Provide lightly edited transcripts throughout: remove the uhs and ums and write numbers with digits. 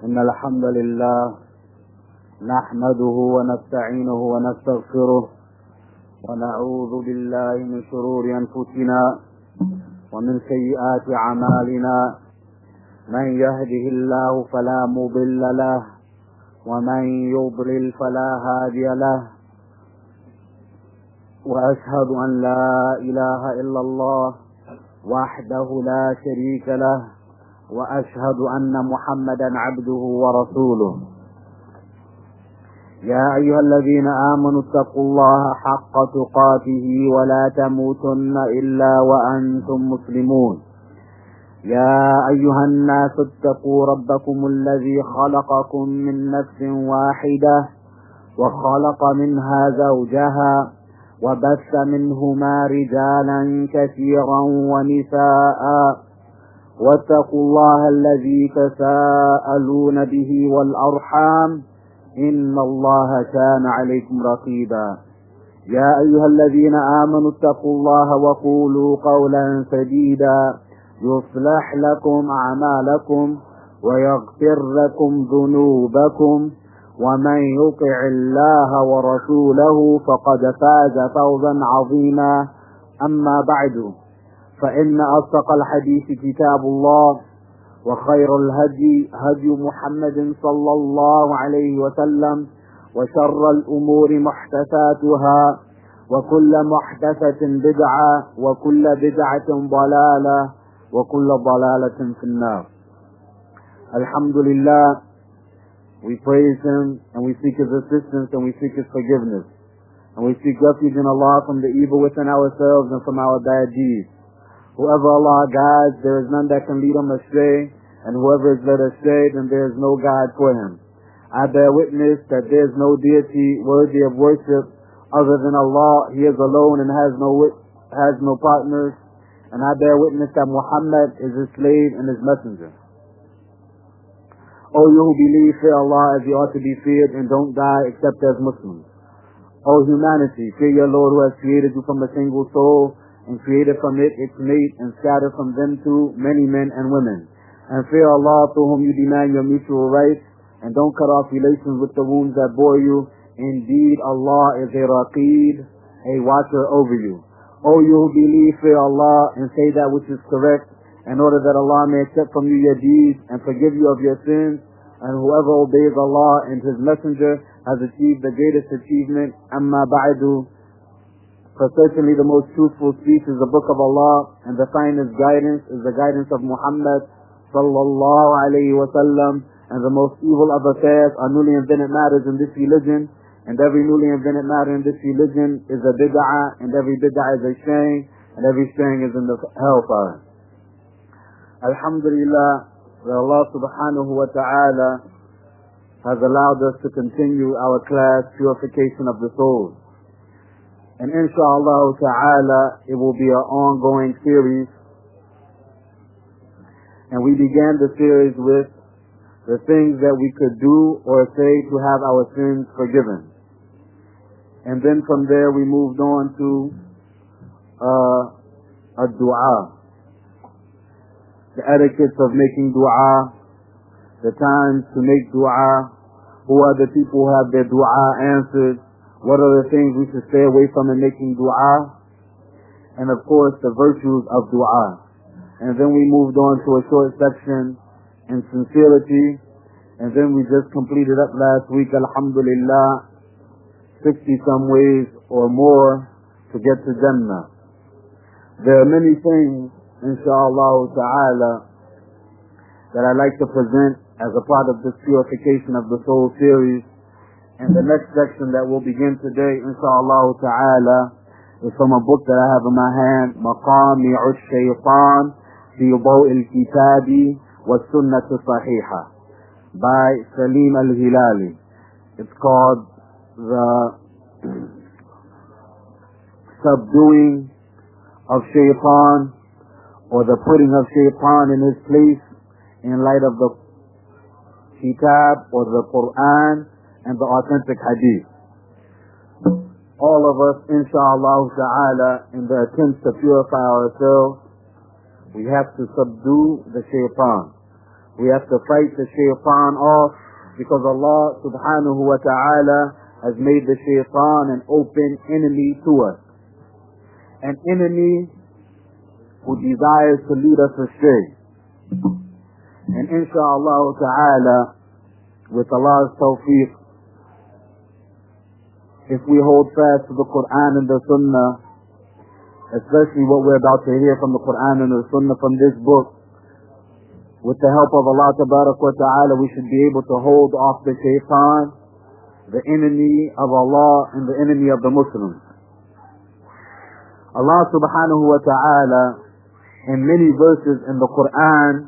إن الحمد لله نحمده ونستعينه ونستغفره ونعوذ بالله من شرور أنفسنا ومن سيئات أعمالنا. من يهده الله فلا مضل له ومن يضلل فلا هادي له. وأشهد أن لا إله إلا الله وحده لا شريك له، وأشهد أن محمدا عبده ورسوله. يا أيها الذين آمنوا اتقوا الله حق تقاته ولا تموتن إلا وأنتم مسلمون. يا أيها الناس اتقوا ربكم الذي خلقكم من نفس واحدة وخلق منها زوجها وبث منهما رجالا كثيرا ونساء، واتقوا الله الذي تساءلون به والأرحام إن الله كان عليكم رقيبا. يا أيها الذين آمنوا اتقوا الله وقولوا قولا سديدا يصلح لكم أعمالكم ويغفر لكم ذنوبكم، ومن يطع الله ورسوله فقد فاز فوزا عظيما. أما بعد، فإن أصدق الحديث كتاب الله، وخير الهدي هدي محمد صلى الله عليه وسلم، وشر الأمور محدثاتها، وكل محدثة بدعة، وكل بدعة ضلالة، وكل ضلالة في النار. Alhamdulillah, we praise Him and we seek His assistance and we seek His forgiveness, and we seek refuge in Allah from the evil within ourselves and from our bad deeds. Whoever Allah guides, there is none that can lead him astray, and whoever is led astray, then there is no guide for him. I bear witness that there is no deity worthy of worship other than Allah. He is alone and has no partners. And I bear witness that Muhammad is His slave and His messenger. O you who believe, fear Allah as you ought to be feared, and don't die except as Muslims. O humanity, fear your Lord who has created you from a single soul, and created from it its mate, and scattered from them too many men and women. And fear Allah, through whom you demand your mutual rights, and don't cut off relations with the wombs that bore you. Indeed, Allah is a Raqib, a watcher over you. O you who believe, fear Allah, and say that which is correct, in order that Allah may accept from you your deeds, and forgive you of your sins. And whoever obeys Allah and His Messenger has achieved the greatest achievement. Amma ba'du. For certainly the most truthful speech is the book of Allah, and the finest guidance is the guidance of Muhammad sallallahu alayhi wa sallam, and the most evil of affairs are newly invented matters in this religion, and every newly invented matter in this religion is a bid'ah, and every bid'ah is a shame, and every shame is in the hellfire. Alhamdulillah, that Allah subhanahu wa ta'ala has allowed us to continue our class, Purification of the Soul. And inshallah ta'ala, it will be an ongoing series. And we began the series with the things that we could do or say to have our sins forgiven. And then from there we moved on to a dua. The etiquettes of making dua, the times to make dua, who are the people who have their dua answered, what are the things we should stay away from in making dua, and of course the virtues of dua. And then we moved on to a short section in sincerity, and then we just completed up last week, alhamdulillah, 60-some ways or more to get to Jannah. There are many things, inshallah ta'ala, that I'd like to present as a part of this Purification of the Soul series. And the next section that we'll begin today, inshallah ta'ala, is from a book that I have in my hand, Maqami'u Shaytan fi Daw'il Kitabi wa Sunnah Sahiha, by Salim al-Hilali. It's called The Subduing of Shaytan, or the putting of Shaytan in his place in light of the Kitab or the Quran and the authentic hadith. All of us, inshallah ta'ala, in the attempt to purify ourselves, we have to subdue the shaitan. We have to fight the shaitan off, because Allah subhanahu wa ta'ala has made the shaitan an open enemy to us. An enemy who desires to lead us astray. And inshaAllah ta'ala, with Allah's tawfiq, if we hold fast to the Quran and the Sunnah, especially what we're about to hear from the Quran and the Sunnah from this book, with the help of Allah Tabarak wa Ta'ala, we should be able to hold off the shaitan, the enemy of Allah and the enemy of the Muslims. Allah Subhanahu wa Ta'ala, in many verses in the Quran,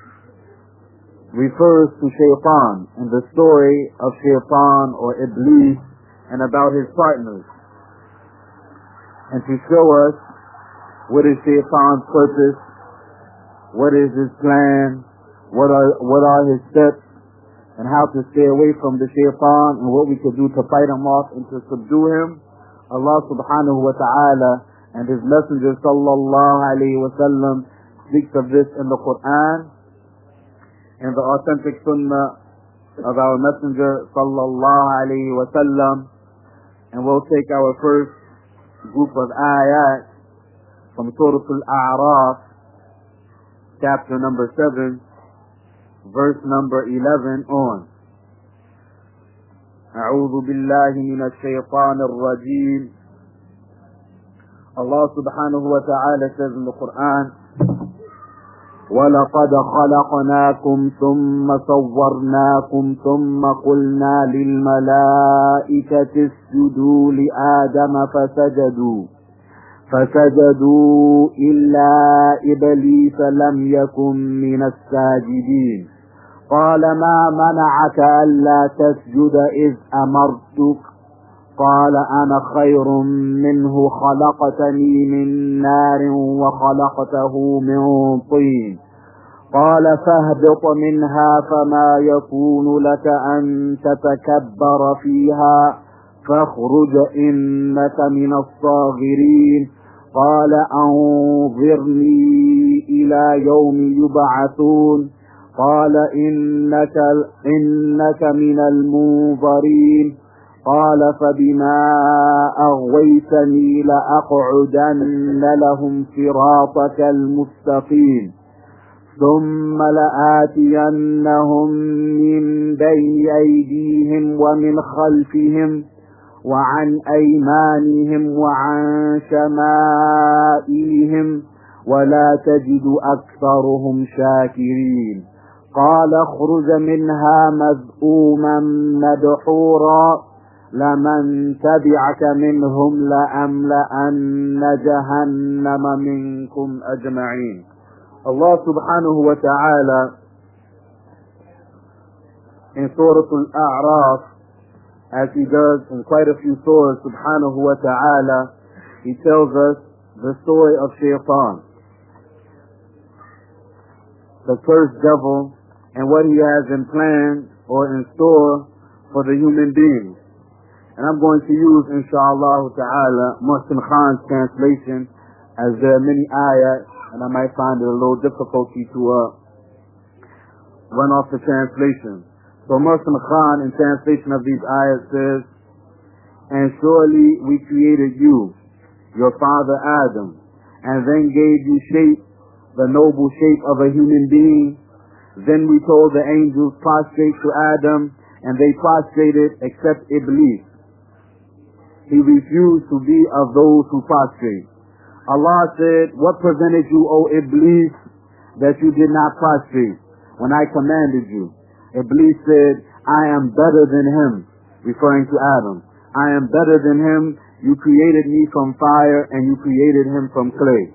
refers to shaitan and the story of shaitan or Iblis and about his partners, and to show us what is shaitan's purpose, what is his plan, what are his steps, and how to stay away from the shaitan, and what we could do to fight him off and to subdue him. Allah subhanahu wa ta'ala and his messenger sallallahu alayhi wa sallam speaks of this in the Quran and the authentic sunnah of our messenger sallallahu alayhi wa sallam. And we'll take our first group of ayat from Surah Al-A'raf, chapter number 7, verse number 11 on. أعوذ بالله من الشيطان الرجيم. Allah subhanahu wa ta'ala says in the Quran, وَلَقَدْ خَلَقْنَاكُمْ ثُمَّ صَوَّرْنَاكُمْ ثُمَّ قُلْنَا لِلْمَلَائِكَةِ اسْجُدُوا لِآدَمَ فسجدوا إلا إبليس لم يكن من الساجدين قال ما منعك ألا تسجد إذ أمرتك قال أنا خير منه خلقتني من نار وخلقته من طين قال فاهبط منها فما يكون لك أن تتكبر فيها فاخرج إنك من الصاغرين قال أنظرني إلى يوم يبعثون قال إنك من المنظرين قال فبما أغويتني لأقعدن لهم صراطك المستقيم ثم لآتينهم من بين أيديهم ومن خلفهم وعن أيمانهم وعن شمائلهم ولا تجد أكثرهم شاكرين قال اخرج منها مذءوما مدحورا لمن تبعك منهم لأملأن جهنم منكم أجمعين. Allah subhanahu wa ta'ala in Surah Al-A'raf, as he does in quite a few surahs subhanahu wa ta'ala, he tells us the story of Shaitan, the cursed devil, and what he has in plan or in store for the human beings. And I'm going to use, inshallah ta'ala, Muhsin Khan's translation, as there are many ayat, and I might find it a little difficulty to run off the translation. So Muhsin Khan, in translation of these ayat, says, and surely we created you, your father Adam, and then gave you shape, the noble shape of a human being. Then we told the angels, prostrate to Adam, and they prostrated except Iblis. He refused to be of those who prostrate. Allah said, what prevented you, O Iblis, that you did not prostrate when I commanded you? Iblis said, I am better than him, referring to Adam. I am better than him. You created me from fire and you created him from clay.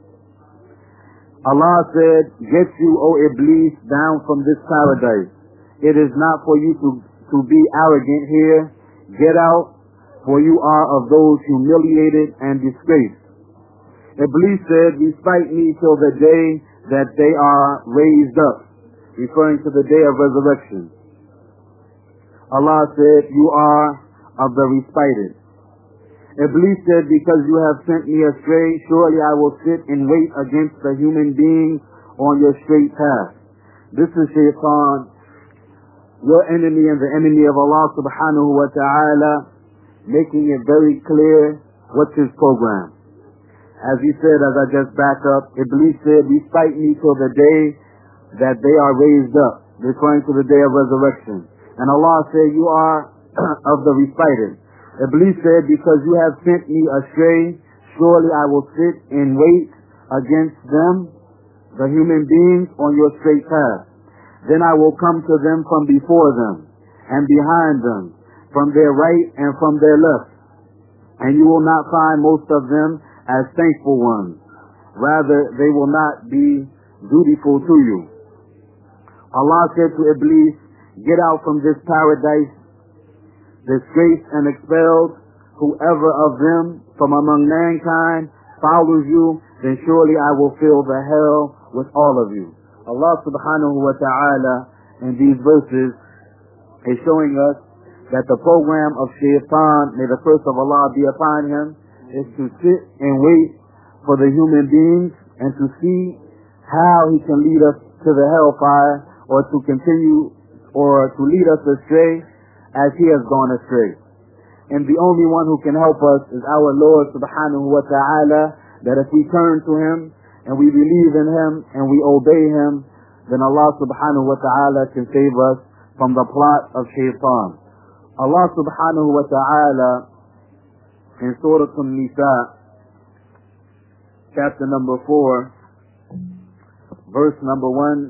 Allah said, get you, O Iblis, down from this paradise. It is not for you to be arrogant here. Get out, for you are of those humiliated and disgraced. Iblis said, respite me till the day that they are raised up, referring to the day of resurrection. Allah said, you are of the respited. Iblis said, because you have sent me astray, surely I will sit and wait against the human beings on your straight path. This is Shaitan, your enemy and the enemy of Allah subhanahu wa ta'ala, making it very clear what's his program. As he said, as I just back up, Iblis said, "Recite me till the day that they are raised up," referring to the day of resurrection. And Allah said, "You are of the reciters." Iblis said, "Because you have sent me astray, surely I will sit and wait against them, the human beings, on your straight path. Then I will come to them from before them and behind them, from their right and from their left. And you will not find most of them as thankful ones. Rather, they will not be dutiful to you." Allah said to Iblis, "Get out from this paradise, disgraced and expelled. Whoever of them from among mankind follows you, then surely I will fill the hell with all of you." Allah subhanahu wa ta'ala in these verses is showing us that the program of Shaitan, may the curse of Allah be upon him, is to sit and wait for the human beings and to see how he can lead us to the hellfire, or to continue, or to lead us astray as he has gone astray. And the only one who can help us is our Lord subhanahu wa ta'ala, that if we turn to him and we believe in him and we obey him, then Allah subhanahu wa ta'ala can save us from the plot of Shaitan. Allah subhanahu wa ta'ala in Surah An-Nisa, chapter number 4, verse number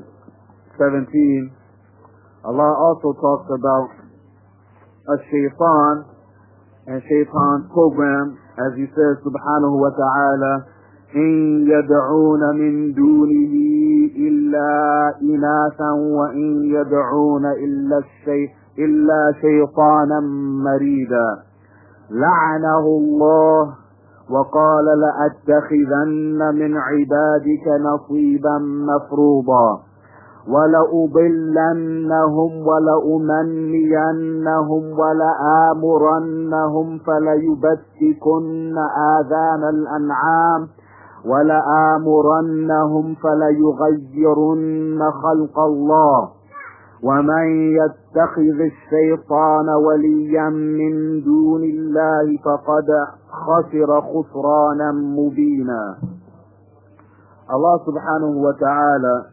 117, Allah also talks about a Shaitan and Shaitan's program, as he says subhanahu wa ta'ala, "إِن يَدْعُونَ مِن دُونِهِ إِلَّا إِنَاثًا وَإِن يَدْعُونَ إِلَّا شَيْطَانًا مَرِيدًا لعنه الله وقال لأتخذن من عبادك نصيبا مفروضا ولأضلنهم ولأمنينهم ولآمرنهم فليبتكن آذان الأنعام ولآمرنهم فليغيرن خلق الله ومن يتخذ الشيطان وليا من دون الله فقد خسر خسرانا مبينا." Allah subhanahu wa ta'ala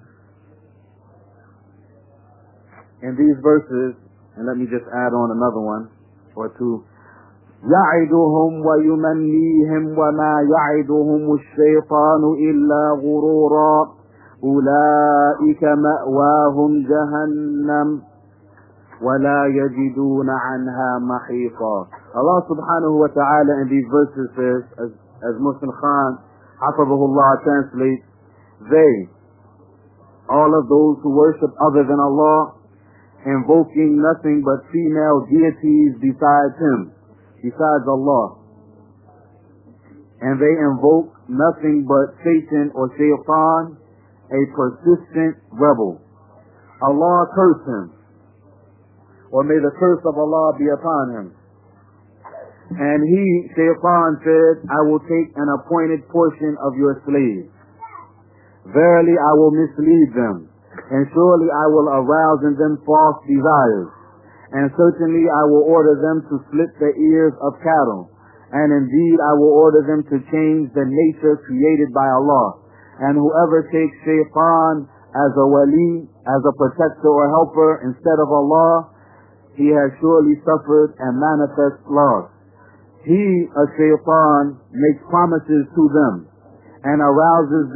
in these verses, and let me just add on another one or two, يَعِدُهُمْ وَيُمَنِّيهِمْ وَمَا يَعِدُهُمُ الشَّيْطَانُ إِلَّا غُرُورًا أولئك مأواهم جهنم ولا يجدون عنها محيطا. Allah subhanahu wa ta'ala in these verses says, as Muslim Khan Hafizahullah translates, "They, all of those who worship other than Allah, invoking nothing but female deities besides him, besides Allah, and they invoke nothing but Satan or Shaitan, a persistent rebel. Allah curse him, or may the curse of Allah be upon him. And he, Shaitan, said, I will take an appointed portion of your slaves. Verily I will mislead them, and surely I will arouse in them false desires. And certainly I will order them to split the ears of cattle. And indeed I will order them to change the nature created by Allah. And whoever takes Shaitan as a wali, as a protector or helper instead of Allah, he has surely suffered and manifest loss. He, a Shaitan, makes promises to them and arouses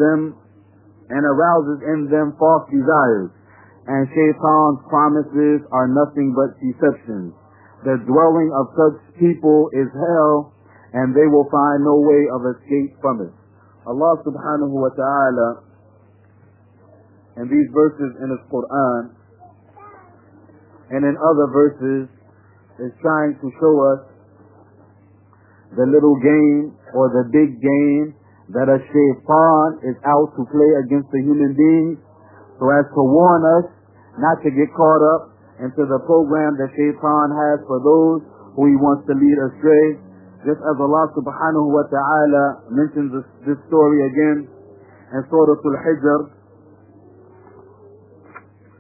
in them false desires. And Shaitan's promises are nothing but deceptions. The dwelling of such people is hell, and they will find no way of escape from it. Allah subhanahu wa ta'ala in these verses in His Quran and in other verses is trying to show us the little game or the big game that a Shaitan is out to play against the human beings, so as to warn us not to get caught up into the program that Shaitan has for those who he wants to lead astray. Just as Allah subhanahu wa ta'ala mentions this story again in Surah Al-Hijr,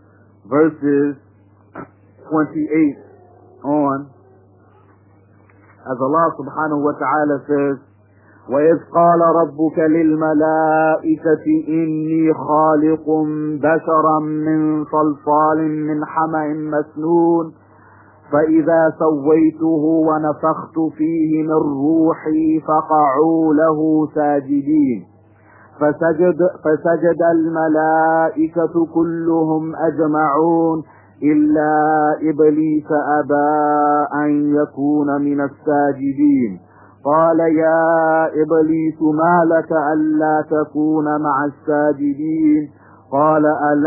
verses 28 on, as Allah subhanahu wa ta'ala says, وَإِذْ قَالَ رَبُّكَ لِلْمَلَائِكَةِ إِنِّي خَالِقٌ بَشَرًا مِّن صَلْصَالٍ مِّنْ حَمَإٍ مَّسْنُونٍ فَإِذَا سَوَّيْتُهُ وَنَفَخْتُ فِيهِ مِن رُّوحِي فَقَعُوا لَهُ سَاجِدِينَ فسجد الملائكة كلهم أجمعون إلا إبليس أبى أن يكون من الساجدين قال يا إبليس ما لك ألا تكون مع الساجدين قال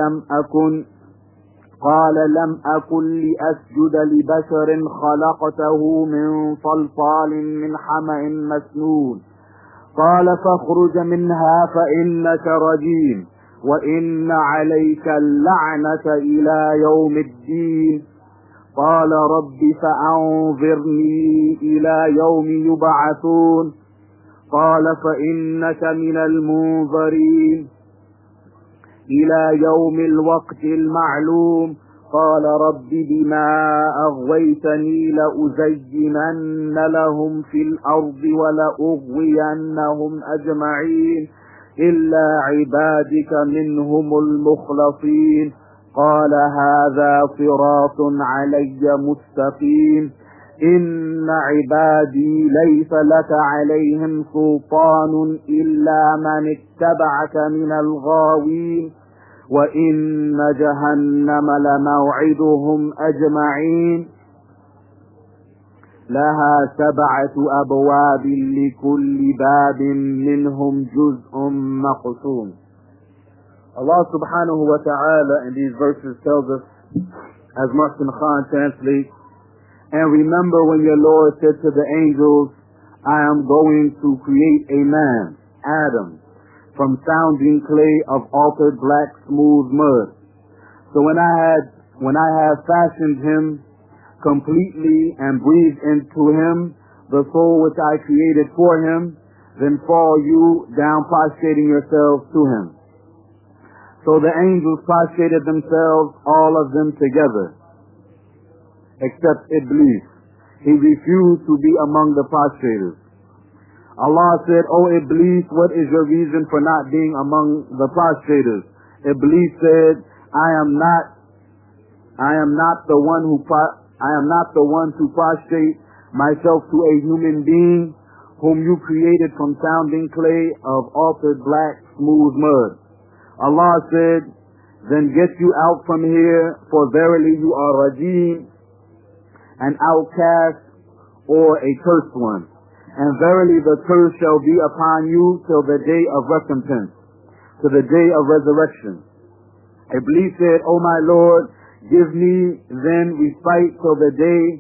لم أكن لأسجد لبشر خلقته من صلصال من حمأ مسنون قال فاخرج منها فإنك رجيم وإن عليك اللعنة إلى يوم الدين قال رب فأنظرني إلى يوم يبعثون قال فإنك من المنظرين إلى يوم الوقت المعلوم قال رب بما أغويتني لأزينن لهم في الأرض ولأغوينهم أجمعين إلا عبادك منهم المخلصين قال هذا صراط علي مستقيم إن عبادي ليس لك عليهم سلطان إلا من اتبعك من الغاوين وإن جهنم لموعدهم أجمعين لها 7 أبواب لكل باب منهم جزء مقسوم. Allah subhanahu wa ta'ala in these verses tells us, as Muhsin Khan translates, and remember when your Lord said to the angels, I am going to create a man, Adam, from sounding clay of altered black smooth mud. So when I have fashioned him completely and breathed into him the soul which I created for him, then fall you down prostrating yourselves to him. So the angels prostrated themselves, all of them together, except Iblis. He refused to be among the prostrators. Allah said, O Iblis, what is your reason for not being among the prostrators? Iblis said, I am not the one to prostrate myself to a human being whom you created from sounding clay of altered black smooth mud. Allah said, then get you out from here, for verily you are rajim, an outcast or a cursed one. And verily the curse shall be upon you till the day of recompense, to the day of resurrection. Iblis said, O my Lord, give me then respite till the day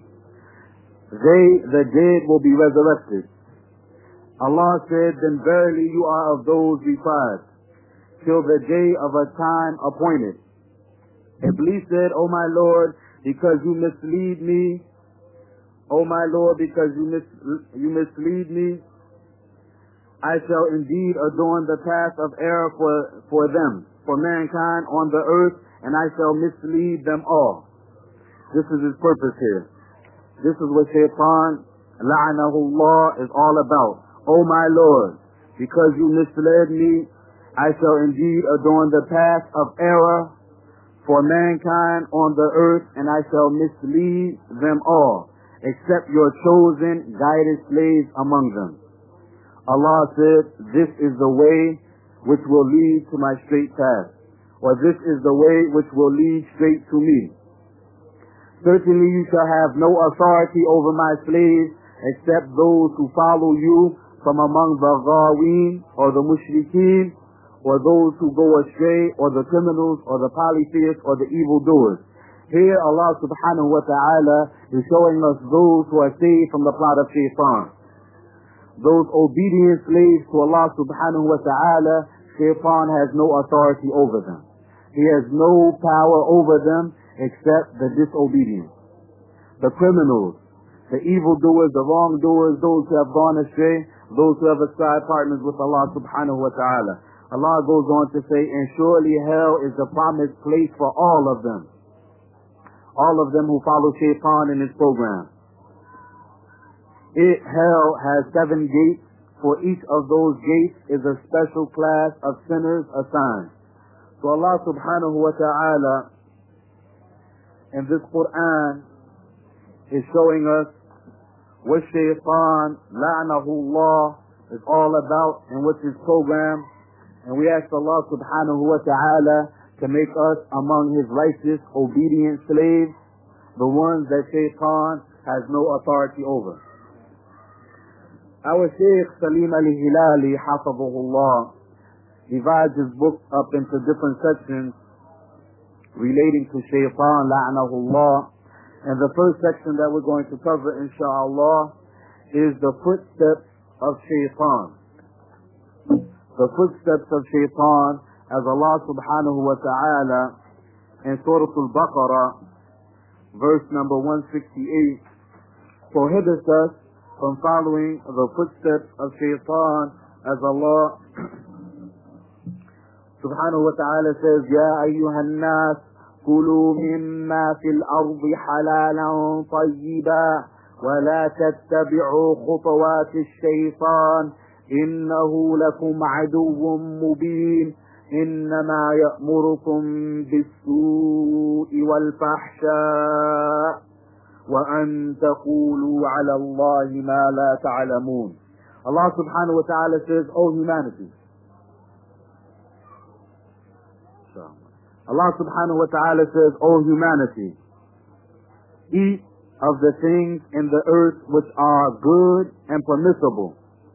the dead will be resurrected. Allah said, then verily you are of those deprived, till the day of a time appointed. Iblis said, O my Lord, because you mislead me, O my Lord, because you mislead me, I shall indeed adorn the path of error for them, for mankind on the earth, and I shall mislead them all. This is his purpose here. This is what Shaitan, la'anahullah, is all about. O my Lord, because you misled me, I shall indeed adorn the path of error for mankind on the earth, and I shall mislead them all, except your chosen, guided slaves among them. Allah said, this is the way which will lead to my straight path, or this is the way which will lead straight to me. Certainly you shall have no authority over my slaves, except those who follow you from among the ghaween, or the mushrikeen, or those who go astray, or the criminals, or the polytheists, or the evildoers. Here Allah subhanahu wa ta'ala is showing us those who are saved from the plot of Shaitan. Those obedient slaves to Allah subhanahu wa ta'ala, Shaitan has no authority over them. He has no power over them except the disobedient. The criminals, the evildoers, the wrongdoers, those who have gone astray, those who have ascribed partners with Allah subhanahu wa ta'ala. Allah goes on to say, and surely hell is the promised place for all of them. all of them who follow Shaitan in his program. Hell has 7 gates. For each of those gates is a special class of sinners assigned. So Allah subhanahu wa ta'ala in this Quran is showing us what Shaitan, la'nahullah, is all about and what's his program. And we ask Allah subhanahu wa ta'ala to make us among his righteous, obedient slaves, the ones that Shaitan has no authority over. Our Shaykh Salim al-Hilali, hafadhahullah, divides his book up into different sections relating to Shaitan, la'nahullah. And the first section that we're going to cover, inshaAllah, is the footsteps of Shaitan. The footsteps of Shaitan, as Allah subhanahu wa ta'ala in Surah Al-Baqarah, verse number 168, prohibits us from following the footsteps of Shaitan, as Allah subhanahu wa ta'ala says, Ya ayyuhan nas, كلوا مما في الأرض حلالا طيبا ولا تتبعوا خطوات الشيطان إنه لكم عدو مبين إنما يأمركم بالسوء والفحشاء وأن تقولوا على الله ما لا تعلمون. Allah subhanahu wa ta'ala says, O humanity, Allah subhanahu wa ta'ala says, O humanity, eat of the things in the earth which are good and permissible.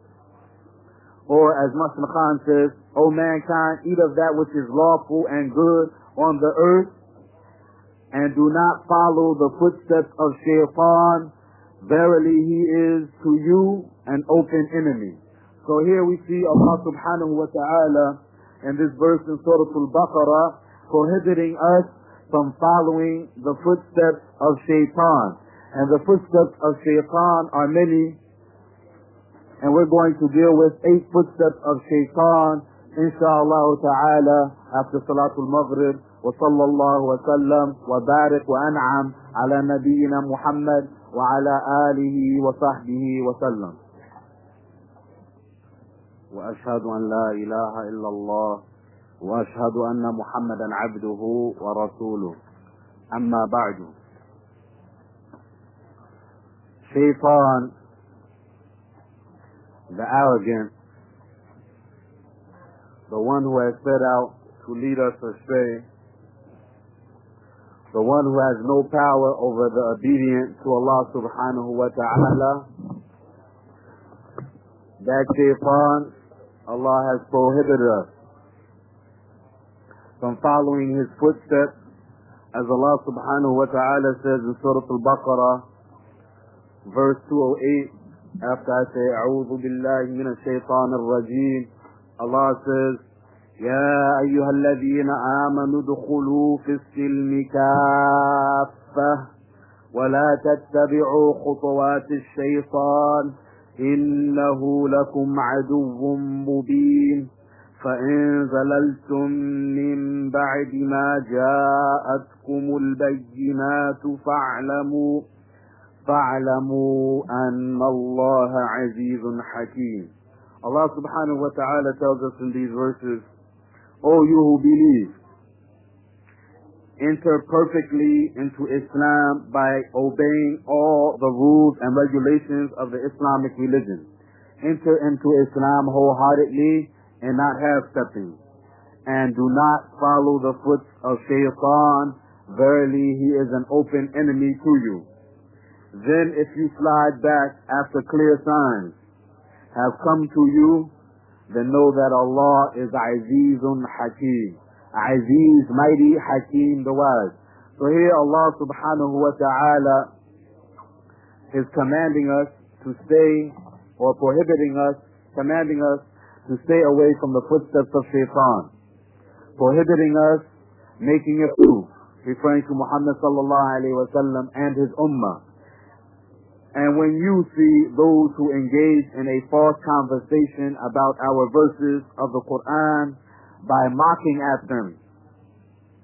Or as Muslim Khan says, O mankind, eat of that which is lawful and good on the earth, and do not follow the footsteps of Shaitan. Verily he is to you an open enemy. So here we see Allah subhanahu wa ta'ala in this verse in Surah Al-Baqarah prohibiting us from following the footsteps of Shaitan. And the footsteps of Shaitan are many, and we're going to deal with 8 footsteps of Shaitan, inshaAllah ta'ala, after Salatul Maghrib. وصلى الله وسلم وبارك وأنعم على نبينا محمد وعلى آله وصحبه وسلم. وأشهد أن لا إله إلا الله وأشهد أن محمدا عبده ورسوله. أما بعد. Shaitan, the arrogant, the one who has set out to lead us astray, the one who has no power over the obedient to Allah subhanahu wa ta'ala, that Shaitan, Allah has prohibited us from following his footsteps, as Allah subhanahu wa ta'ala says in Surah Al-Baqarah, verse 208, after I say, A'udhu billahi minash shaitanir rajim, Allah says, يا أيها الذين آمنوا ادخلوا في السلم كافة ولا تتبعوا خطوات الشيطان إنه لكم عدو مبين فإن زللتم من بعد ما جاءتكم البينات فاعلموا أن الله عزيز حكيم. Allah subhanahu wa ta'ala tells us in these verses, O you who believe, enter perfectly into Islam by obeying all the rules and regulations of the Islamic religion. Enter into Islam wholeheartedly and not half-stepping. And do not follow the foot of Shaitan. Verily he is an open enemy to you. Then if you slide back after clear signs have come to you, then know that Allah is Azizun Hakim. Aziz, mighty, Hakim, the wise. So here Allah subhanahu wa ta'ala is commanding us to stay, or prohibiting us, commanding us to stay away from the footsteps of Shaitan. Prohibiting us, making it true, referring to Muhammad sallallahu alayhi wa sallam and his ummah. And when you see those who engage in a false conversation about our verses of the Quran by mocking at them,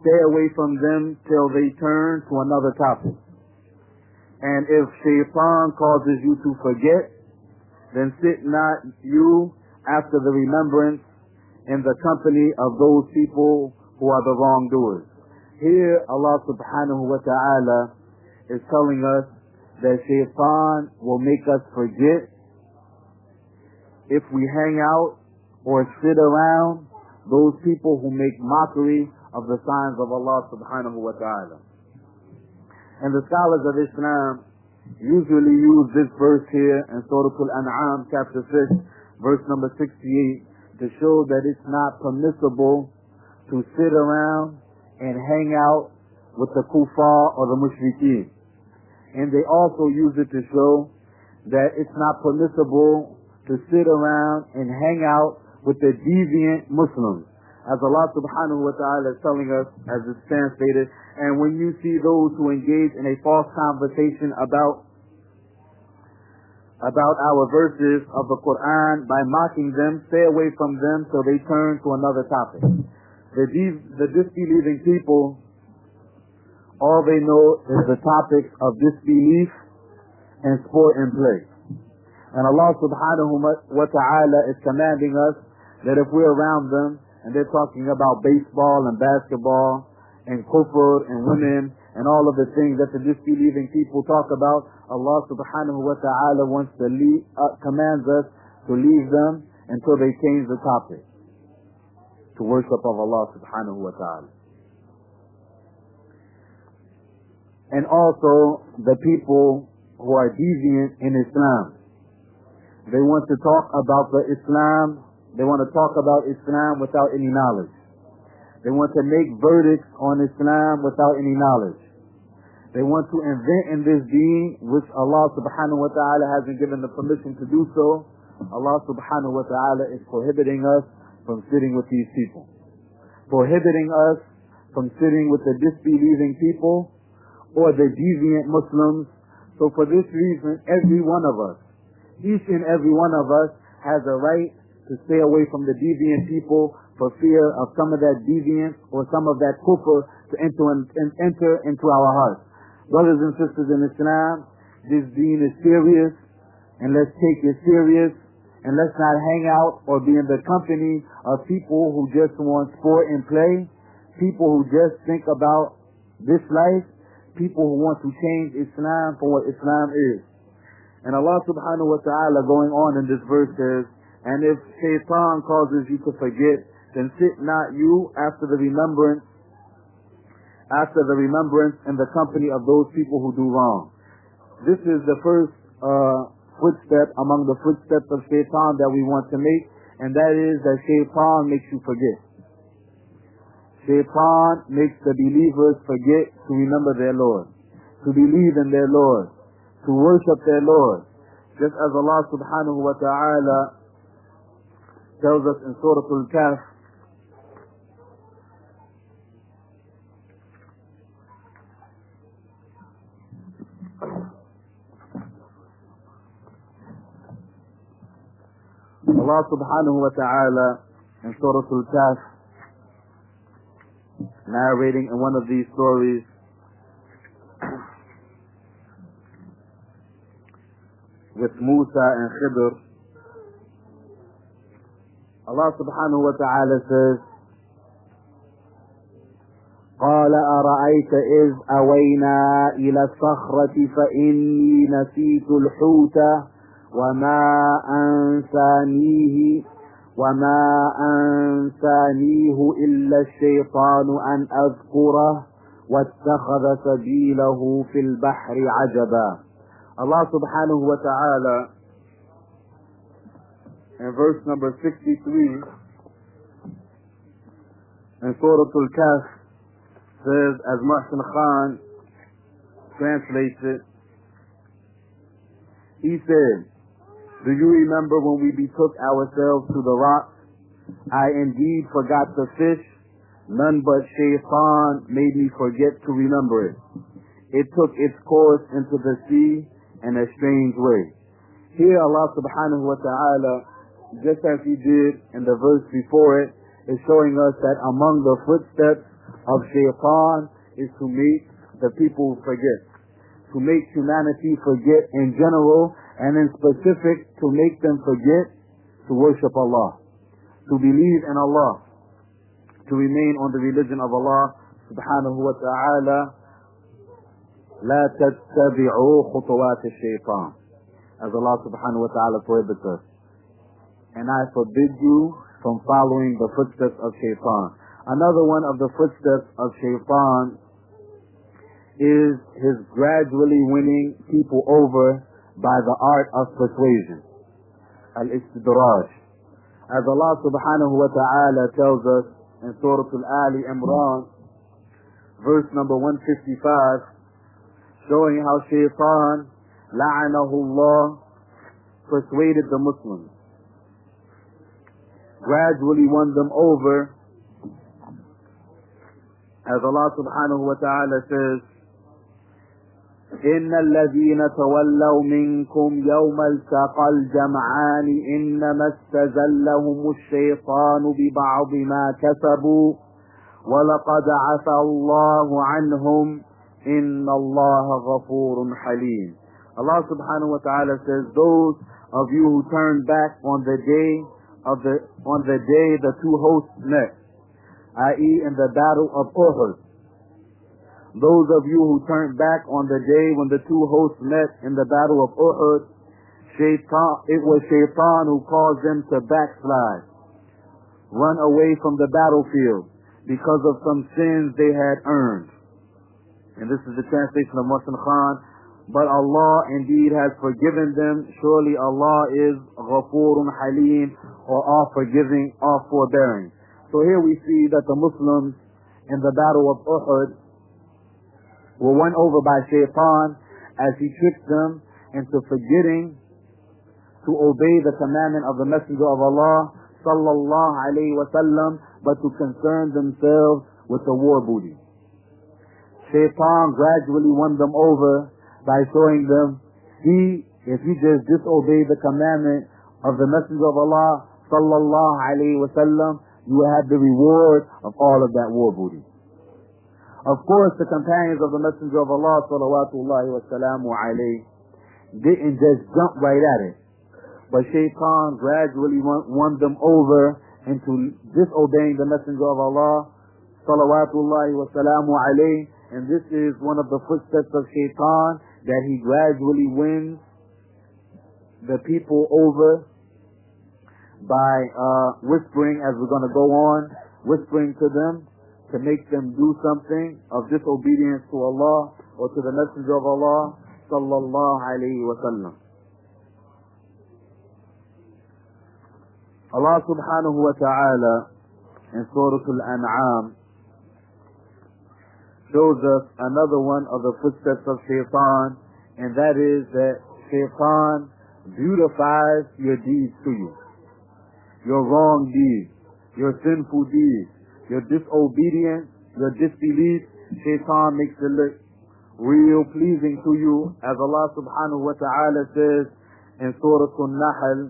stay away from them till they turn to another topic. And if shaitan causes you to forget, then sit not you after the remembrance in the company of those people who are the wrongdoers. Here Allah subhanahu wa ta'ala is telling us that shaitan will make us forget if we hang out or sit around those people who make mockery of the signs of Allah subhanahu wa ta'ala. And the scholars of Islam usually use this verse here in Surah Al-An'am chapter 6 verse number 68 to show that it's not permissible to sit around and hang out with the kuffar or the mushrikeen. And they also use it to show that it's not permissible to sit around and hang out with the deviant Muslims. As Allah subhanahu wa ta'ala is telling us, as it's translated, and when you see those who engage in a false conversation about our verses of the Quran by mocking them, stay away from them till they turn to another topic. The disbelieving people, all they know is the topics of disbelief and sport and play. And Allah subhanahu wa ta'ala is commanding us that if we're around them and they're talking about baseball and basketball and kufr and women and all of the things that the disbelieving people talk about, Allah subhanahu wa ta'ala commands us to leave them until they change the topic to worship of Allah subhanahu wa ta'ala. And also the people who are deviant in Islam. They want to talk about they want to talk about Islam without any knowledge. They want to make verdicts on Islam without any knowledge. They want to invent in this deen, which Allah subhanahu wa ta'ala hasn't given the permission to do so. Allah subhanahu wa ta'ala is prohibiting us from sitting with these people. Prohibiting us from sitting with the disbelieving people or the deviant Muslims. So for this reason, every one of us, each and every one of us has a right to stay away from the deviant people for fear of some of that deviance or some of that kufr to enter into our hearts. Brothers and sisters in Islam, this deen is serious, and let's take it serious, and let's not hang out or be in the company of people who just want sport and play, people who just think about this life, people who want to change Islam for what Islam is. And Allah subhanahu wa ta'ala going on in this verse says, and if shaitan causes you to forget, then sit not you after the remembrance in the company of those people who do wrong. This is the first footstep among the footsteps of shaitan that we want to make, and that is that shaitan makes you forget. Shaitan makes the believers forget to remember their Lord, to believe in their Lord, to worship their Lord. Just as Allah subhanahu wa ta'ala tells us in Surah Al-Kahf, Allah subhanahu wa ta'ala in Surah Al-Kahf, narrating in one of these stories with Musa and Khidr, Allah subhanahu wa ta'ala says, قال أرأيت إذ أوينا إلى الصخرة فإني نسيت الحوت وما أنسانيه إلا الشيطان أن أذكره واتخذ سبيله في البحر عجبا. Allah subhanahu wa ta'ala in verse number 63 in Surah Al-Kahf says, as Muhsin Khan translates it, he said, do you remember when we betook ourselves to the rock? I indeed forgot the fish, none but shaitan made me forget to remember it. It took its course into the sea in a strange way. Here Allah subhanahu wa ta'ala, just as he did in the verse before it, is showing us that among the footsteps of shaitan is to make the people forget, to make humanity forget in general, and in specific to make them forget to worship Allah, to believe in Allah, to remain on the religion of Allah subhanahu wa ta'ala. لا تتبعوا خطوات الشيطان, as Allah subhanahu wa ta'ala prohibits us. And I forbid you from following the footsteps of shaitan. Another one of the footsteps of shaitan is his gradually winning people over by the art of persuasion, al-istidraj. As Allah subhanahu wa ta'ala tells us in Surah Al-Ali Imran, verse number 155, showing how shaitan, la'anahullah, persuaded the Muslims, gradually won them over, as Allah subhanahu wa ta'ala says, إن الذين تولوا منكم يوم التقى الجمعان إنما استزلهم الشيطان ببعض ما كسبوا ولقد عفا الله عنهم إن الله غفور حليم. Allah subhanahu wa ta'ala says, those of you who turned back on the day the two hosts met, i.e. in the battle of Uhud. Those of you who turned back on the day when the two hosts met in the battle of Uhud, it was shaitan who caused them to backslide, run away from the battlefield because of some sins they had earned. And this is the translation of Mohsin Khan. But Allah indeed has forgiven them. Surely Allah is Ghafurun Halim, or all forgiving, all forbearing. So here we see that the Muslims in the battle of Uhud were won over by shaitan as he tricked them into forgetting to obey the commandment of the Messenger of Allah sallallahu alayhi wa sallam, but to concern themselves with the war booty. Shaitan gradually won them over by showing them, see, if you just disobey the commandment of the Messenger of Allah sallallahu alayhi wa sallam, you will have the reward of all of that war booty. Of course, the companions of the Messenger of Allah salawatullahi wa salamu alayhi didn't just jump right at it, but shaitan gradually won them over into disobeying the Messenger of Allah salawatullahi wa salamu alayhi. And this is one of the footsteps of shaitan, that he gradually wins the people over by whispering, as we're going to go on, whispering to them to make them do something of disobedience to Allah or to the Messenger of Allah sallallahu alayhi wa sallam. Allah subhanahu wa ta'ala in Surah Al-An'am shows us another one of the footsteps of shaitan, and that is that shaitan beautifies your deeds to you. Your wrong deeds, your sinful deeds, your disobedience, your disbelief, shaitan makes it look real pleasing to you, as Allah subhanahu wa ta'ala says in Surah An-Nahl,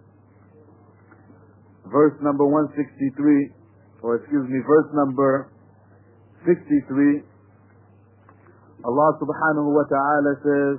verse number 163, verse number 63, Allah subhanahu wa ta'ala says,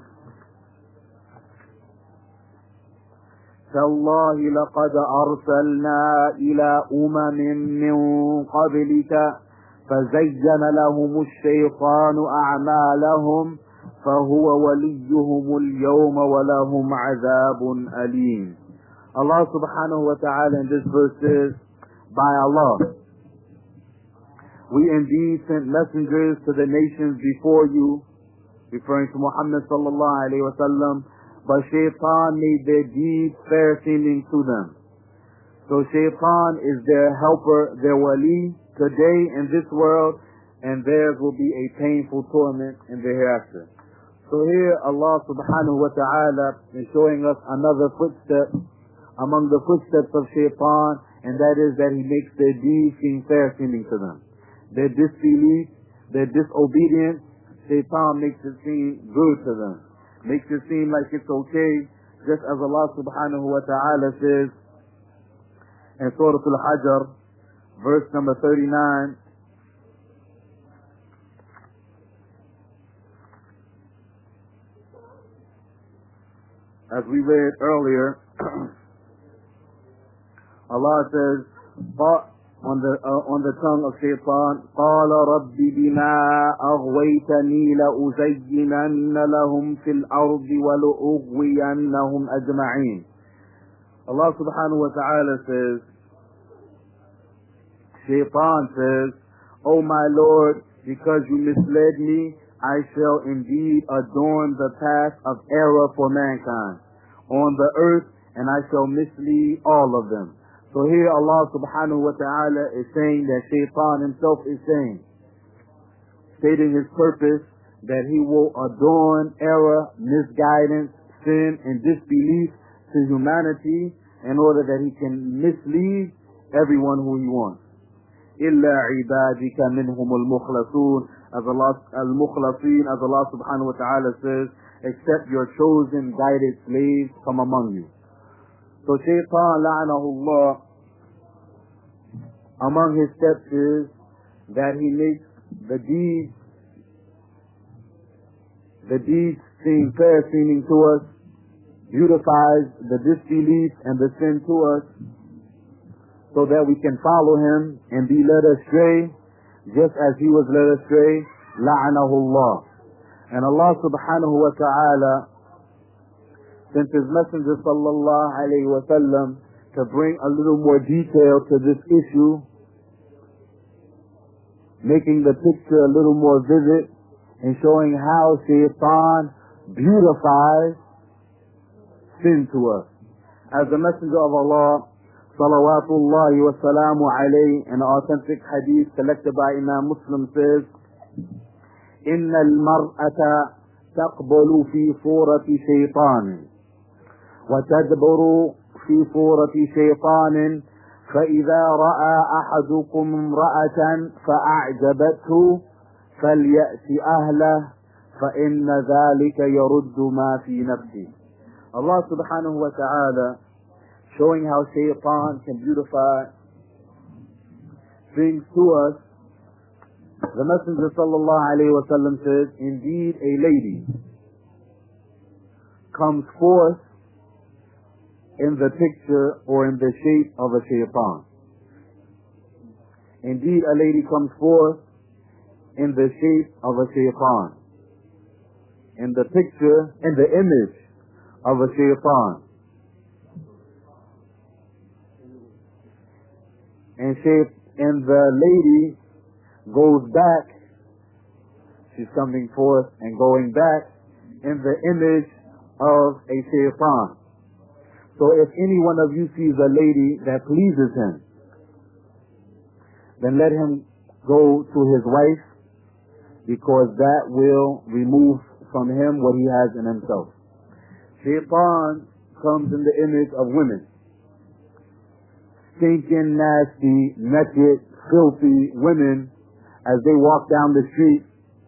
تالله لقد أرسلنا إلى أمم من قبلك فزين لهم الشيطان أعمالهم فهو وليهم اليوم ولهم عذاب أليم. Allah subhanahu wa ta'ala in this verse says, by Allah, we indeed sent messengers to the nations before you, referring to Muhammad sallallahu alayhi wa sallam, but shaitan made their deeds fair seeming to them. So shaitan is their helper, their wali, today in this world, and theirs will be a painful torment in the hereafter. So here Allah subhanahu wa ta'ala is showing us another footstep among the footsteps of shaitan, and that is that he makes their deeds seem fair seeming to them. Their disbelief, their disobedience, shaitan makes it seem good to them, makes it seem like it's okay, just as Allah subhanahu wa ta'ala says in Surah Al-Hajr, verse number 39, as we read earlier, Allah says on the tongue of Shaitan, قَالَ رَبِّ بِمَا أَغْوَيْتَنِي لَأُزَيِّنَنَّ لَهُمْ فِي الْأَرْضِ وَلَأُغْوِيَنَّهُمْ أَجْمَعِينَ. Allah subhanahu wa ta'ala says, Shaitan says, "O my Lord, because you misled me, I shall indeed adorn the path of error for mankind on the earth, and I shall mislead all of them." So here Allah subhanahu wa ta'ala is saying that Shaitan himself is saying, stating his purpose, that he will adorn error, misguidance, sin, and disbelief to humanity in order that he can mislead everyone who he wants. إِلَّا عِبَادِكَ مِنْهُمُ الْمُخْلَصُونَ, as Allah subhanahu wa ta'ala says, except your chosen guided slaves from among you. So Shaitan, la'anahullah, among his steps is that he makes the deeds seem fair seeming to us, beautifies the disbelief and the sin to us, so that we can follow him and be led astray, just as he was led astray, la'anahullah. And Allah subhanahu wa ta'ala sent his messenger sallallahu alayhi wa sallam to bring a little more detail to this issue, making the picture a little more vivid and showing how Shaitan beautifies sin to us. As the messenger of Allah salawatullahi wa salamu alayhi, in an authentic hadith collected by Imam Muslim says, إِنَّ الْمَرْأَةَ تَقْبَلُ فِي صُورَةِ شَيْطَانٍ وتدبر في صورة شيطان فإذا رأى أحدكم امرأة فأعجبته فليأت أهله فإن ذلك يرد ما في نفسه. Allah subhanahu wa ta'ala showing how Shaitan can beautify things to us. The Messenger sallallahu alayhi wa sallam says, indeed a lady comes forth in the picture or in the shape of a Shaitan. Indeed a lady comes forth in the shape of a Shaitan, in the picture, in the image of a Shaitan. And the lady goes back, she's coming forth and going back in the image of a Shaitan. So if any one of you sees a lady that pleases him, then let him go to his wife, because that will remove from him what he has in himself. Shaitan comes in the image of women, stinking, nasty, naked, filthy women, as they walk down the street,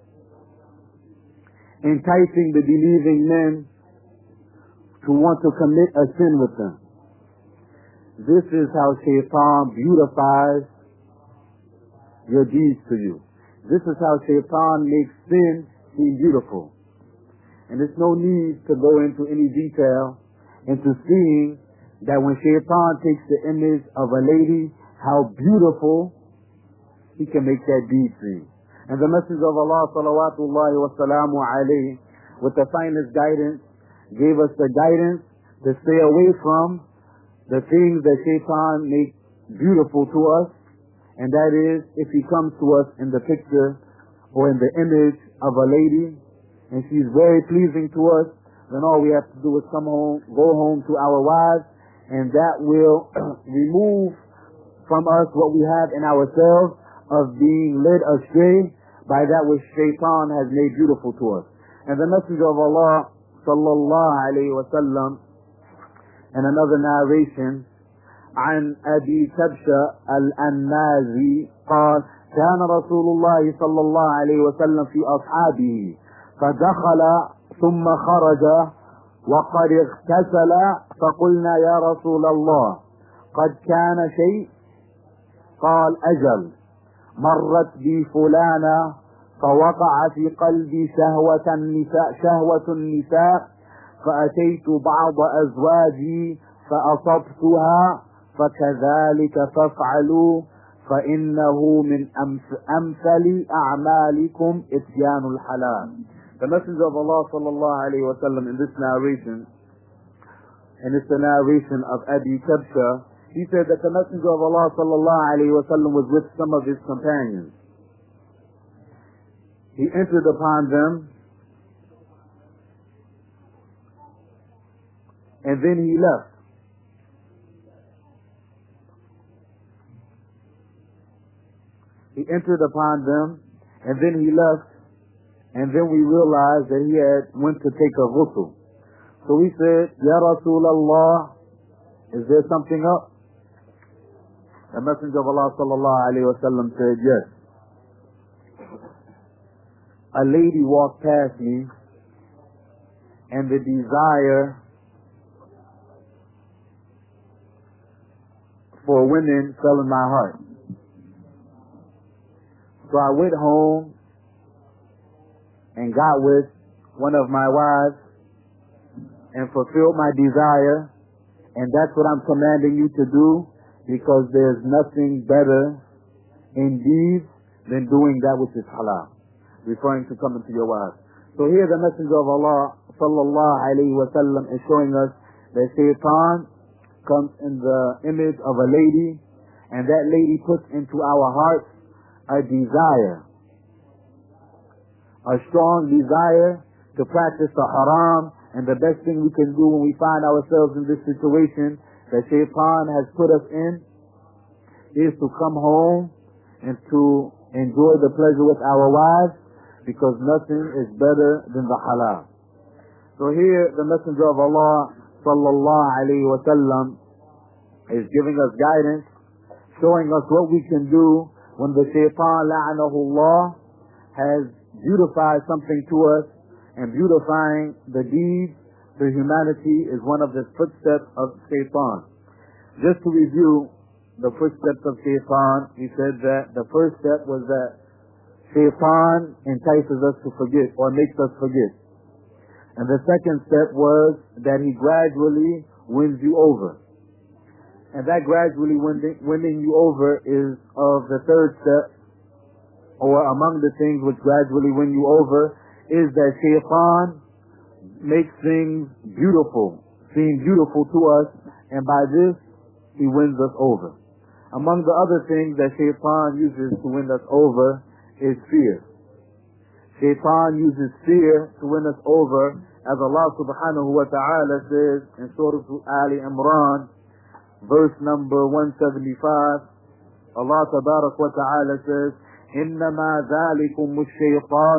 enticing the believing men to want to commit a sin with them. This is how Shaitan beautifies your deeds to you. This is how Shaitan makes sin seem beautiful. And there's no need to go into any detail into seeing that when Shaitan takes the image of a lady, how beautiful he can make that deed seem. And the Messenger of Allah salawatullahi wa salamu alayhi, with the finest guidance, gave us the guidance to stay away from the things that Shaitan makes beautiful to us, and that is, if he comes to us in the picture or in the image of a lady, and she's very pleasing to us, then all we have to do is go home to our wives, and that will remove from us what we have in ourselves of being led astray by that which Shaitan has made beautiful to us. And the Messenger of Allah sallallahu alayhi wa sallam, in another narration, عن أبي كبشة الأنمازي قال كان رسول الله صلى الله عليه وسلم في أصحابه فدخل ثم خرج وقد اغتسل فقلنا يا رسول الله قد كان شيء؟ قال أجل، مرت بي فلانة فوقع في قلبي شهوة النساء فأتيت بعض أزواجي فأصبتها فكذلك فافعلوا فإنه من أمثل أعمالكم إتيان الحلال. The Messenger of Allah sallallahu alayhi wa sallam in this narration, and it's the narration of Abi Kabsha, he said that the Messenger of Allah sallallahu alayhi wa sallam was with some of his companions. He entered upon them and then he left. He entered upon them and then he left, and then we realized that he had went to take a ghusl. So we said, Ya Rasulallah, is there something up? The Messenger of Allah sallallahu alayhi wa sallam said, yes. A lady walked past me and the desire for women fell in my heart. So I went home and got with one of my wives and fulfilled my desire, and that's what I'm commanding you to do, because there's nothing better indeed than doing that which is halal, referring to coming to your wives. So here the Messenger of Allah sallallahu alayhi wa sallam is showing us that Shaitan comes in the image of a lady, and that lady puts into our hearts a desire, a strong desire to practice the haram. And the best thing we can do when we find ourselves in this situation that Shaitan has put us in is to come home and to enjoy the pleasure with our wives, because nothing is better than the halal. So here the Messenger of Allah sallallahu alayhi wa sallam is giving us guidance, showing us what we can do when the Shaitan la'anahullah has beautified something to us, and beautifying the deeds to humanity is one of the footsteps of Shaitan. Just to review the footsteps of Shaitan, he said that the first step was that Shaitan entices us to forget, or makes us forget. And the second step was that he gradually wins you over. And that gradually winning you over is of the third step, or among the things which gradually win you over, is that Shaitan makes things beautiful, seem beautiful to us, and by this he wins us over. Among the other things that Shaitan uses to win us over is fear. Shaitan uses fear to win us over, as Allah subhanahu wa ta'ala says in Surah Ali Imran, verse number 175. Allah tabarak wa ta'ala says, إنما ذلكم الشيطان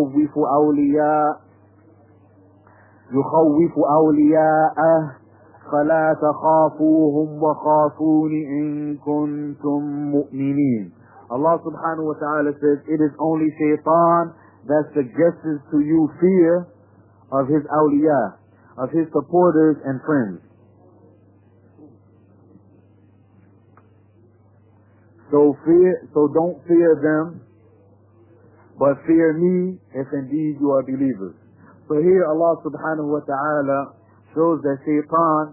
يخوف أولياءه فلا تخافوهم وخافون إن كنتم مؤمنين. Allah subhanahu wa ta'ala says, it is only Shaitan that suggests to you fear of his awliya, of his supporters and friends. So don't fear them, but fear me if indeed you are believers. So here Allah subhanahu wa ta'ala shows that Shaitan,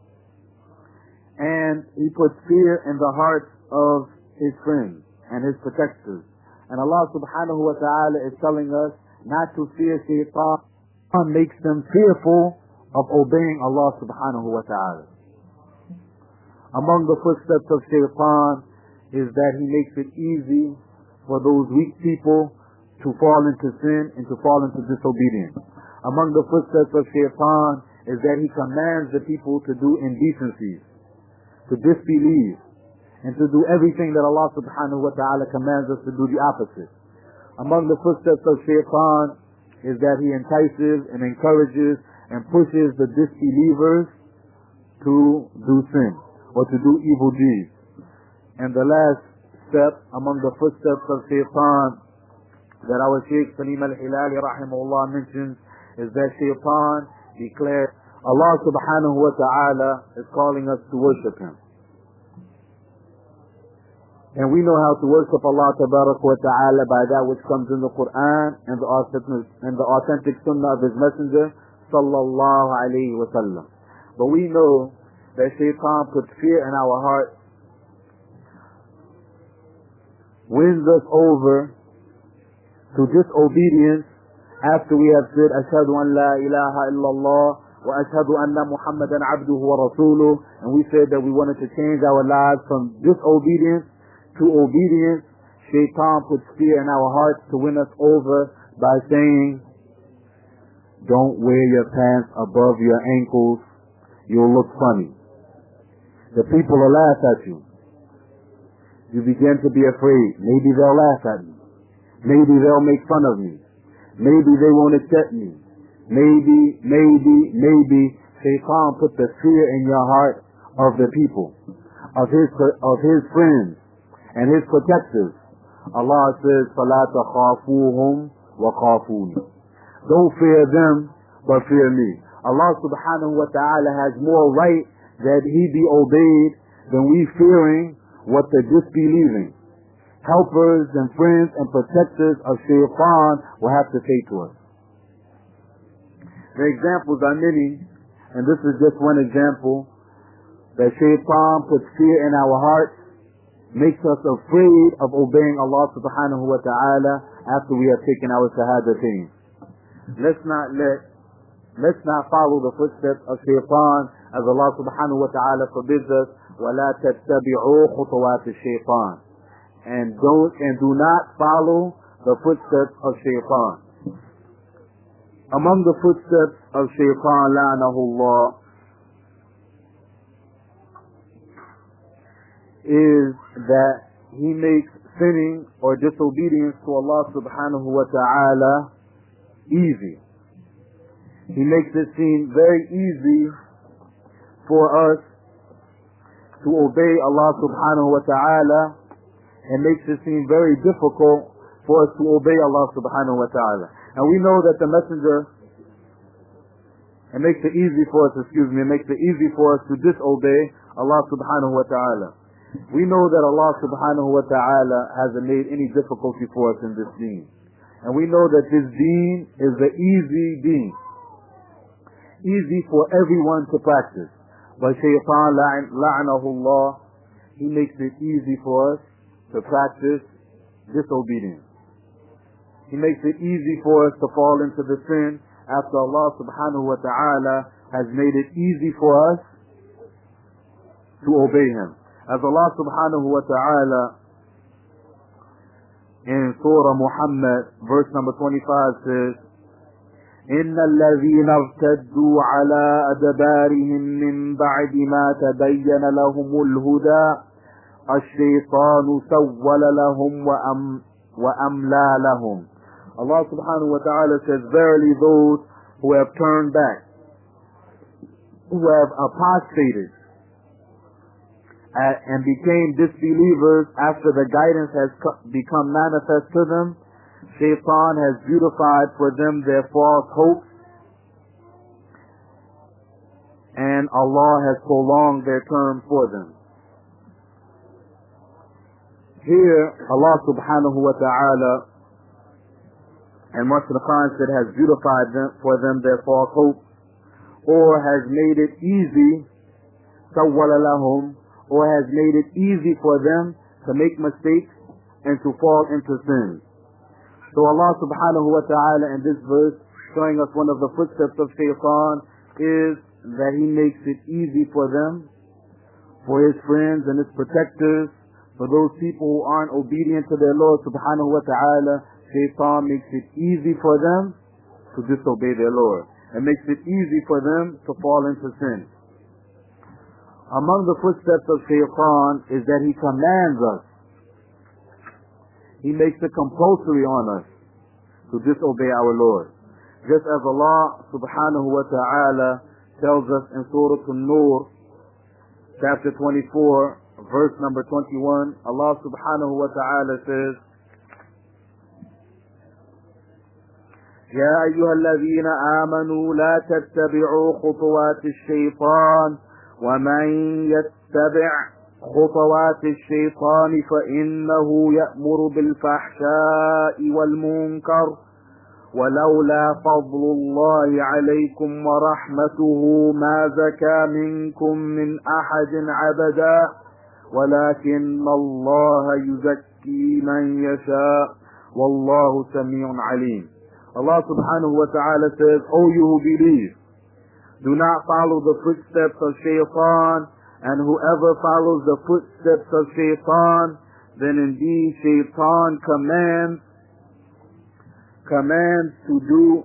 and he puts fear in the hearts of his friends and his protectors. And Allah subhanahu wa ta'ala is telling us not to fear Shaitan. Shaitan makes them fearful of obeying Allah subhanahu wa ta'ala. Among the footsteps of Shaitan is that he makes it easy for those weak people to fall into sin and to fall into disobedience. Among the footsteps of Shaitan is that he commands the people to do indecencies, to disbelieve, and to do everything that Allah subhanahu wa ta'ala commands us to do the opposite. Among the footsteps of Shaitan is that he entices and encourages and pushes the disbelievers to do sin or to do evil deeds. And the last step among the footsteps of Shaitan that our Shaykh Salim al-Hilali rahimahullah mentions is that Shaitan declares Allah subhanahu wa ta'ala is calling us to worship him. And we know how to worship Allah tabarak wa ta'ala by that which comes in the Quran and the authentic sunnah of his messenger sallallahu alayhi wa sallam. But we know that shaitan puts fear in our heart, wins us over to disobedience after we have said, Ashhadu an la ilaha illallah wa ashhadu anna Muhammadan abduhu wa rasuluh, and we said that we wanted to change our lives from disobedience to obedience. Shaitan puts fear in our hearts to win us over by saying, don't wear your pants above your ankles, you'll look funny. The people will laugh at you. You begin to be afraid. Maybe they'll laugh at me. Maybe they'll make fun of me. Maybe they won't accept me. Maybe. Shaitan put the fear in your heart of the people, of his friends, and his protectors. Allah says, فَلَا تَخَافُوهُمْ وَخَافُونِ. Don't fear them, but fear me. Allah subhanahu wa ta'ala has more right that he be obeyed than we fearing what the disbelieving helpers and friends and protectors of shaitan will have to say to us. The examples are many, and this is just one example, that shaitan puts fear in our hearts, makes us afraid of obeying Allah subhanahu wa ta'ala after we have taken our shahadatain. Let's not follow the footsteps of shaitan, as Allah subhanahu wa ta'ala forbids us, وَلَا تَتَّبِعُوا خُطُوَاتِ الشَّيْطَانِ, and do not follow the footsteps of shaitan. Among the footsteps of shaitan, la'anahullah, is that he makes sinning or disobedience to Allah subhanahu wa ta'ala easy. He makes it seem very easy for us to obey Allah subhanahu wa ta'ala, and makes it seem very difficult for us to obey Allah subhanahu wa ta'ala. And we know that the messenger, it makes it easy for us to disobey Allah subhanahu wa ta'ala. We know that Allah subhanahu wa ta'ala hasn't made any difficulty for us in this deen. And we know that this deen is the easy deen. Easy for everyone to practice. But shaitan, la'anahullah, he makes it easy for us to practice disobedience. He makes it easy for us to fall into the sin after Allah subhanahu wa ta'ala has made it easy for us to obey him. As Allah subhanahu wa ta'ala in Surah Muhammad, verse number 25 says, إِنَّ الَّذِينَ ارْتَدُّوا عَلَىٰ أَدْبَارِهِمْ مِنْ بَعْدِ مَا تَبَيَّنَ لَهُمُ الْهُدَىٰ الشَّيْطَانُ سَوَّلَ لَهُمْ وَأَمْلَىٰ لَهُمْ. Allah subhanahu wa ta'ala says, verily those who have turned back, who have apostated, and became disbelievers after the guidance has become manifest to them, shaitan has beautified for them their false hopes, and Allah has prolonged their term for them. Here, Allah subhanahu wa ta'ala, and much of the Quran said, has beautified for them their false hopes, or has made it easy, sawwala lahum, or has made it easy for them to make mistakes and to fall into sin. So Allah subhanahu wa ta'ala in this verse, showing us one of the footsteps of shaitan, is that he makes it easy for them, for his friends and his protectors, for those people who aren't obedient to their Lord subhanahu wa ta'ala. Shaitan makes it easy for them to disobey their Lord, and makes it easy for them to fall into sin. Among the footsteps of shaitan is that he commands us. He makes it compulsory on us to disobey our Lord. Just as Allah subhanahu wa ta'ala tells us in Surah An-Nur, chapter 24, verse number 21, Allah subhanahu wa ta'ala says, يا أيها الذين آمنوا لا تتبعوا خطوات الشيطان ومن يتبع خطوات الشيطان فإنه يأمر بالفحشاء والمنكر ولولا فضل الله عليكم ورحمته ما زكى منكم من أحد أبدا ولكن الله يزكي من يشاء والله سميع عليم. Allah subhanahu wa ta'ala says, O you who believe, do not follow the footsteps of shaitan, and whoever follows the footsteps of shaitan, then indeed shaitan commands to do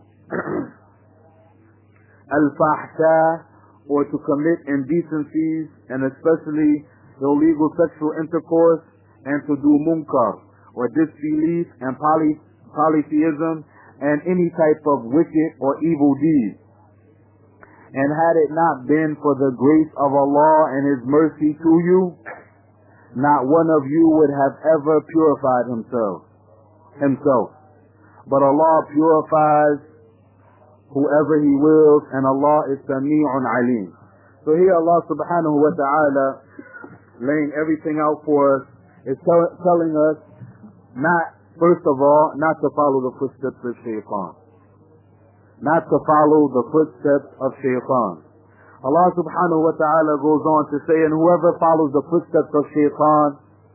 al-fahsha, or to commit indecencies, and especially illegal sexual intercourse, and to do munkar, or disbelief and polytheism, and any type of wicked or evil deed. And had it not been for the grace of Allah and His mercy to you, not one of you would have ever purified himself. But Allah purifies whoever He wills, and Allah is Sami'un Alim. So here Allah subhanahu wa ta'ala, laying everything out for us, is telling us first of all, not to follow the footsteps of shaitan. Not to follow the footsteps of shaitan. Allah subhanahu wa ta'ala goes on to say, and whoever follows the footsteps of shaitan,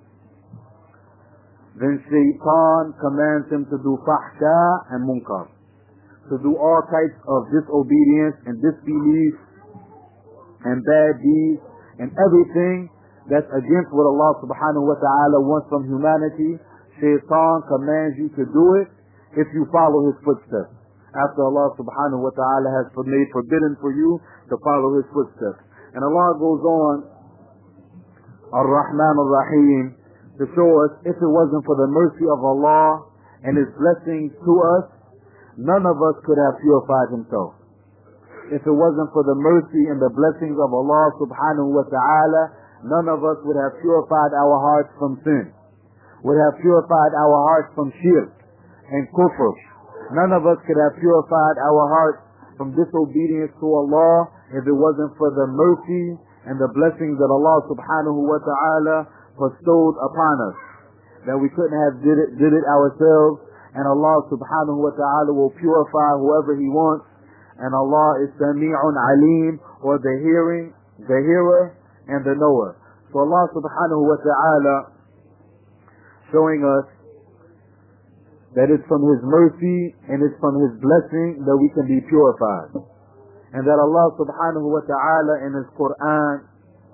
then shaitan commands him to do fahsha and munkar, to do all types of disobedience and disbelief and bad deeds and everything that's against what Allah subhanahu wa ta'ala wants from humanity. Shaitan commands you to do it if you follow his footsteps, after Allah subhanahu wa ta'ala has made forbidden for you to follow his footsteps. And Allah goes on, Ar-Rahman Ar-Rahim, to show us, if it wasn't for the mercy of Allah and His blessings to us, none of us could have purified himself. If it wasn't for the mercy and the blessings of Allah subhanahu wa ta'ala, none of us would have purified our hearts from sin, would have purified our hearts from shirk and kufr. None of us could have purified our hearts from disobedience to Allah if it wasn't for the mercy and the blessings that Allah subhanahu wa ta'ala bestowed upon us, that we couldn't have did it ourselves. And Allah subhanahu wa ta'ala will purify whoever He wants. And Allah is Sami'un Alim, or the hearer and the knower. So Allah subhanahu wa ta'ala showing us that it's from His mercy and it's from His blessing that we can be purified. And that Allah subhanahu wa ta'ala in His Quran,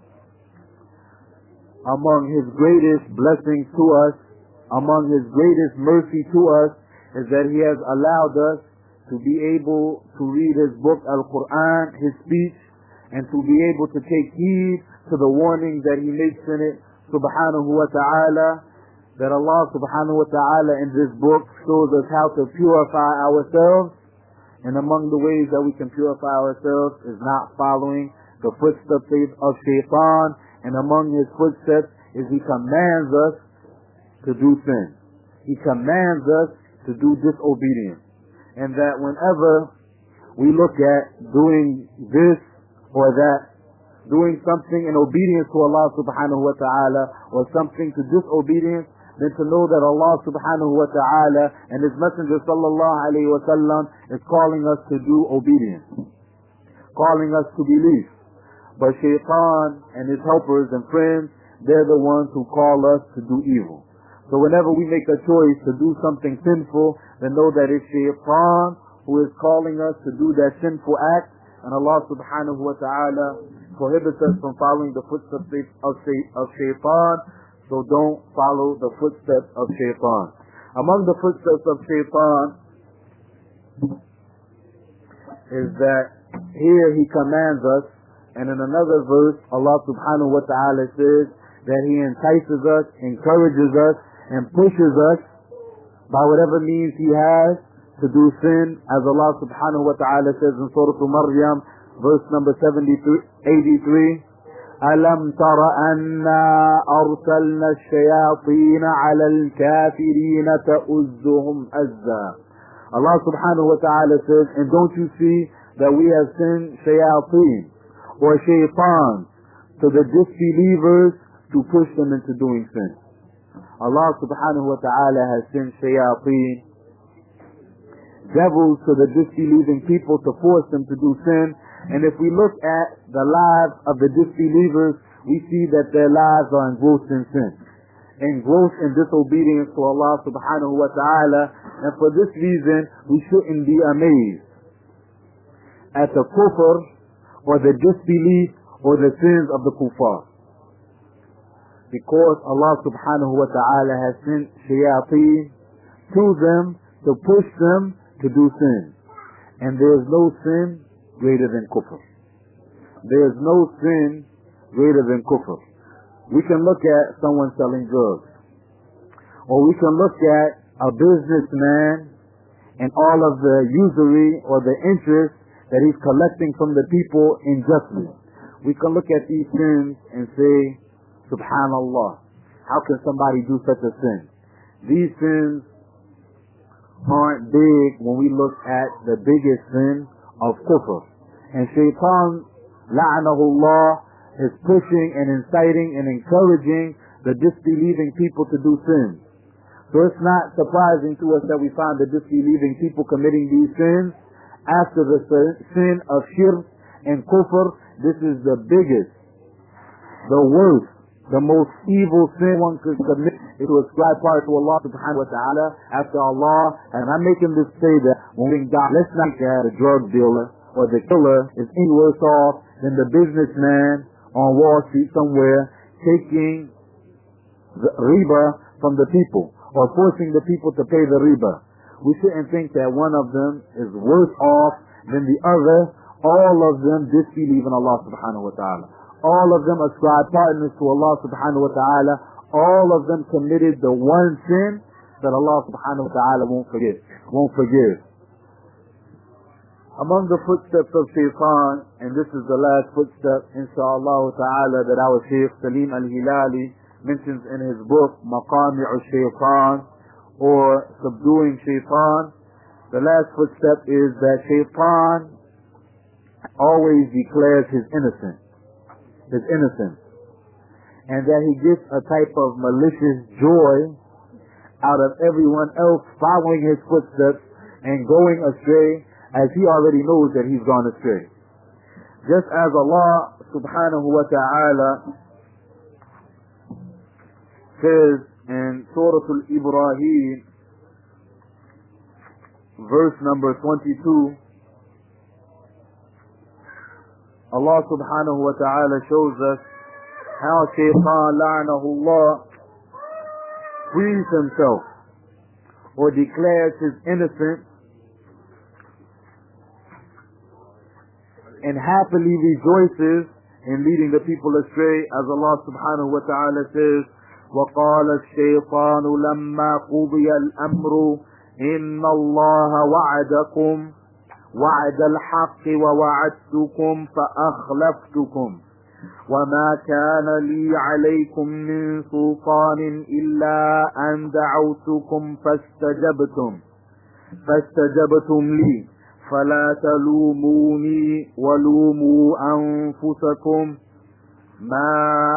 among His greatest blessings to us, among His greatest mercy to us, is that He has allowed us to be able to read His book, Al-Quran, His speech, and to be able to take heed to the warnings that He makes in it, subhanahu wa ta'ala, that Allah subhanahu wa ta'ala in this book shows us how to purify ourselves. And among the ways that we can purify ourselves is not following the footsteps of shaitan, and among his footsteps is he commands us to do sin. He commands us to do disobedience. And that whenever we look at doing this or that, doing something in obedience to Allah subhanahu wa ta'ala or something to disobedience, then to know that Allah subhanahu wa ta'ala and His Messenger sallallahu alayhi wa sallam is calling us to do obedience, calling us to believe. But shaitan and his helpers and friends, they're the ones who call us to do evil. So whenever we make a choice to do something sinful, then know that it's shaitan who is calling us to do that sinful act, and Allah subhanahu wa ta'ala prohibits us from following the footsteps of shaitan. So don't follow the footsteps of shaitan. Among the footsteps of shaitan is that here he commands us, and in another verse Allah subhanahu wa ta'ala says that he entices us, encourages us, and pushes us by whatever means he has to do sin, as Allah subhanahu wa ta'ala says in Surah Maryam, verse number 83, أَلَمْ تَرَ أَنَّا أَرْسَلْنَا الشَّيَاطِينَ عَلَى الْكَافِرِينَ تَؤُزُّهُمْ أَزًّا. Allah subhanahu wa ta'ala says, and don't you see that we have sent shayateen, or shaitan, to the disbelievers to push them into doing sin. Allah subhanahu wa ta'ala has sent shayateen, devils to the disbelieving people to force them to do sin. And if we look at the lives of the disbelievers, we see that their lives are engrossed in sin, engrossed in disobedience to Allah subhanahu wa ta'ala. And for this reason, we shouldn't be amazed at the kufr or the disbelief or the sins of the kuffar, because Allah subhanahu wa ta'ala has sent shayateen to them to push them to do sin. And there is no sin greater than kufr. There is no sin greater than kufr. We can look at someone selling drugs, or we can look at a businessman and all of the usury or the interest that he's collecting from the people unjustly. We can look at these sins and say, Subhanallah, how can somebody do such a sin? These sins aren't big when we look at the biggest sin of kufr. And Shaitan, la'anahullah, is pushing and inciting and encouraging the disbelieving people to do sins. So it's not surprising to us that we find the disbelieving people committing these sins after the sin of shirk and kufr. This is the biggest, the worst, the most evil sin one could commit, is to ascribe part to Allah subhanahu wa ta'ala after Allah. And I'm making this say that when we die, let's not get the drug dealer or the killer is any worse off than the businessman on Wall Street somewhere taking the riba from the people or forcing the people to pay the riba. We shouldn't think that one of them is worse off than the other. All of them disbelieve in Allah subhanahu wa ta'ala. All of them ascribe partners to Allah subhanahu wa ta'ala. All of them committed the one sin that Allah subhanahu wa ta'ala won't forgive. Among the footsteps of Shaitan, and this is the last footstep, inshallah ta'ala, that our Shaykh Salim al-Hilali mentions in his book, Maqami'u Shaitan, or Subduing Shaitan. The last footstep is that Shaitan always declares his innocence, and that he gets a type of malicious joy out of everyone else following his footsteps and going astray, as he already knows that he's gone astray. Just as Allah subhanahu wa ta'ala says in Surah Al-Ibrahim, verse number 22, Allah subhanahu wa ta'ala shows us how Shaitan, la'anahullah, frees himself or declares his innocence and happily rejoices in leading the people astray, as Allah subhanahu wa ta'ala says, وَقَالَ الشَّيْطَانُ لَمَّا قُضِيَ الْأَمْرُ إِنَّ اللَّهَ وَعَدَكُمْ وَعْدَ الْحَقِّ وَوَعَدْتُكُمْ فَأَخْلَفْتُكُمْ وَمَا كَانَ لِي عَلَيْكُمْ مِنْ سُلْطَانٍ إِلَّا أَنْ دَعَوْتُكُمْ فَاسْتَجَبْتُمْ لِي فَلَا تَلُومُونِي وَلُومُوا أَنفُسَكُمْ مَا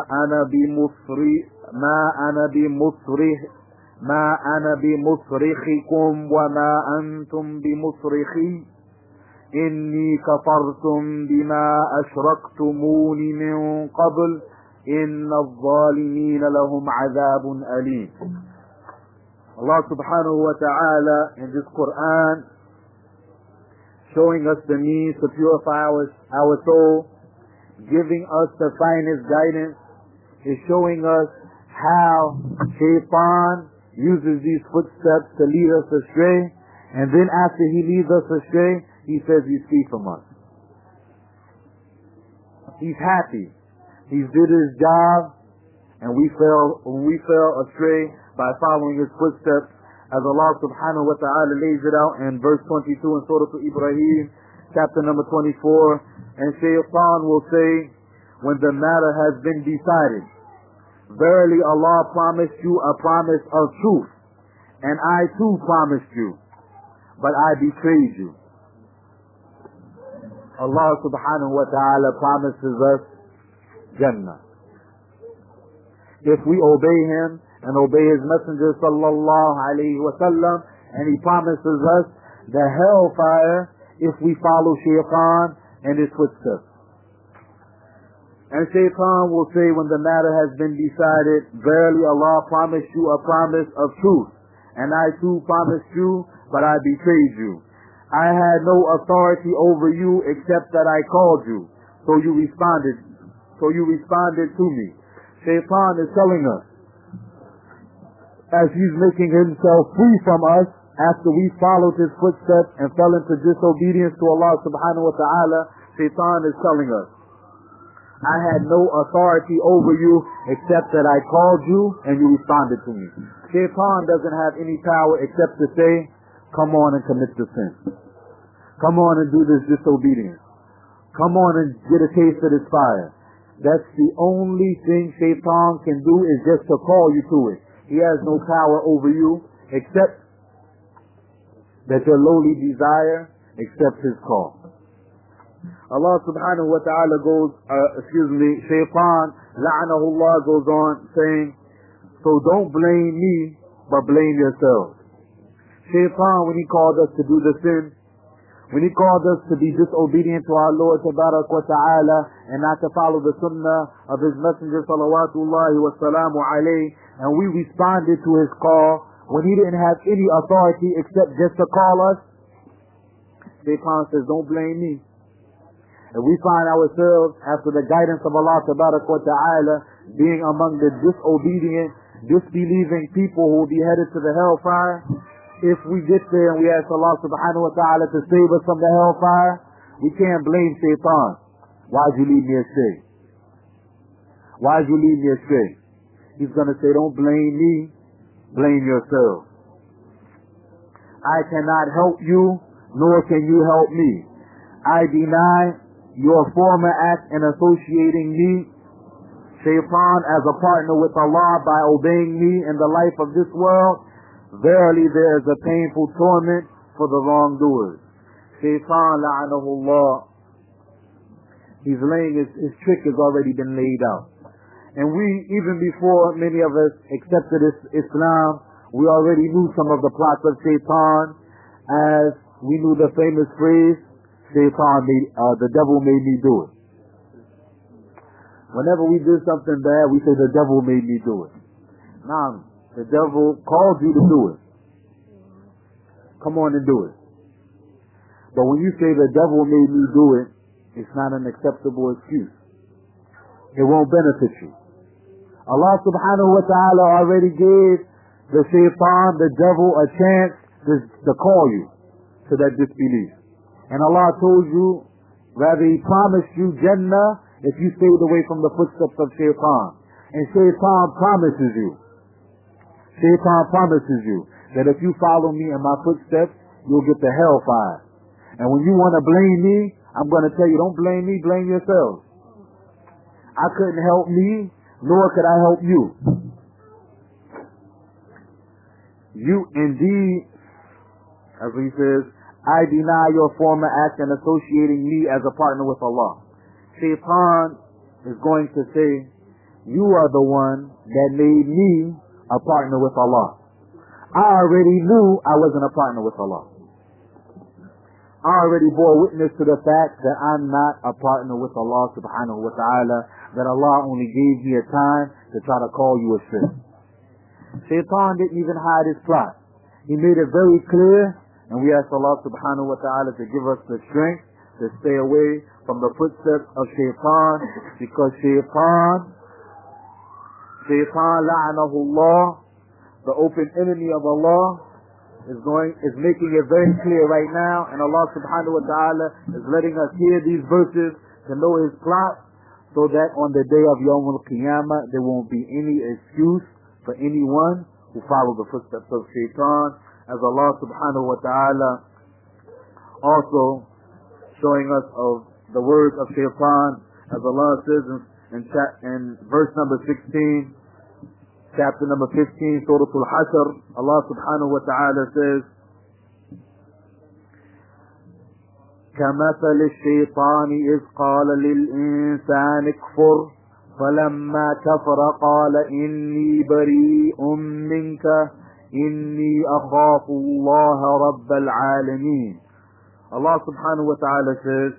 أَنَا بِمُصْرِخِكُمْ وَمَا أَنْتُمْ بِمُصْرِخِي إِنِّي كَفَرْتُمْ بِمَا أَشْرَكْتُمُونِ مِنْ قَبْلِ إِنَّ الظَّالِمِينَ لَهُمْ عَذَابٌ أَلِيمٌ. Allah subhanahu wa ta'ala in this Quran, showing us the means to purify our soul, giving us the finest guidance, is showing us how Shaitan uses these footsteps to lead us astray, and then after he leads us astray, he says he's free from us. He's happy. He did his job, and we fell astray by following his footsteps, as Allah subhanahu wa ta'ala lays it out in verse 22 in Surah Ibrahim, chapter number 24. And Shaitan will say, when the matter has been decided, verily Allah promised you a promise of truth, and I too promised you, but I betrayed you. Allah subhanahu wa ta'ala promises us Jannah if we obey him and obey his messenger sallallahu alayhi wa sallam, and he promises us the hellfire if we follow Shaitan and his footsteps. And Shaitan will say when the matter has been decided, verily Allah promised you a promise of truth, and I too promised you, but I betrayed you. I had no authority over you except that I called you, so you responded to me. Shaitan is telling us, as he's making himself free from us after we followed his footsteps and fell into disobedience to Allah subhanahu wa ta'ala, Shaitan is telling us, I had no authority over you except that I called you and you responded to me. Shaitan doesn't have any power except to say, come on and commit the sin. Come on and do this disobedience. Come on and get a taste of this fire. That's the only thing Shaitan can do, is just to call you to it. He has no power over you except that your lowly desire accepts his call. Allah subhanahu wa ta'ala Shaitan, la'anahullah, goes on saying, so don't blame me, but blame yourselves. Shaitan, when he called us to do the sin, when he called us to be disobedient to our Lord tabarak wa ta'ala and not to follow the sunnah of his messenger salawatullahi wa salamu alayhi, and we responded to his call when he didn't have any authority except just to call us, Shaitan says, don't blame me. If we find ourselves, after the guidance of Allah tabarak wa ta'ala, being among the disobedient, disbelieving people who will be headed to the hellfire, if we get there and we ask Allah subhanahu wa ta'ala to save us from the hellfire, we can't blame Shaitan. Why'd you lead me astray? Why'd you lead me astray? He's going to say, don't blame me, blame yourself. I cannot help you, nor can you help me. I deny your former act in associating me, Shaitan, as a partner with Allah by obeying me in the life of this world. Verily there is a painful torment for the wrongdoers. Shaitan, la'anahullah, he's laying his trick has already been laid out. And we, even before many of us accepted Islam, we already knew some of the plots of Shaitan, as we knew the famous phrase, the devil made me do it. Whenever we did something bad, we say the devil made me do it. Nah, the devil called you to do it. Come on and do it. But when you say the devil made me do it, it's not an acceptable excuse. It won't benefit you. Allah subhanahu wa ta'ala already gave the Shaitan, the devil, a chance to call you to that disbelief. And Allah told you, rather he promised you Jannah if you stayed away from the footsteps of Shaitan. And Shaitan promises you that if you follow me in my footsteps, you'll get the hellfire. And when you want to blame me, I'm going to tell you, don't blame me, blame yourselves. I couldn't help me, nor could I help you. You indeed, as he says, I deny your former act in associating me as a partner with Allah. Shaitan is going to say, you are the one that made me a partner with Allah. I already knew I wasn't a partner with Allah. I already bore witness to the fact that I'm not a partner with Allah subhanahu wa ta'ala, that Allah only gave me a time to try to call you astray. Shaitan didn't even hide his plot. He made it very clear. And we ask Allah subhanahu wa ta'ala to give us the strength to stay away from the footsteps of Shaitan, because Shaitan, la'anahullah, the open enemy of Allah, is making it very clear right now, and Allah subhanahu wa ta'ala is letting us hear these verses to know his plot, so that on the day of Yawm al-Qiyamah there won't be any excuse for anyone who follow the footsteps of Shaitan. As Allah subhanahu wa ta'ala also showing us of the words of Shaitan, as Allah says in verse number 16, chapter number 15, Surah Al-Hashr, Allah subhanahu wa ta'ala says, كَمَثَلِ الشَّيْطَانِ إِذْ قَالَ لِلْإِنسَانِ اكْفُرْ فَلَمَّا كَفَرَ قَالَ إِنِّي بَرِيءٌ مِّنْكَ إني أخاف الله رب العالمين. Allah subhanahu wa ta'ala says,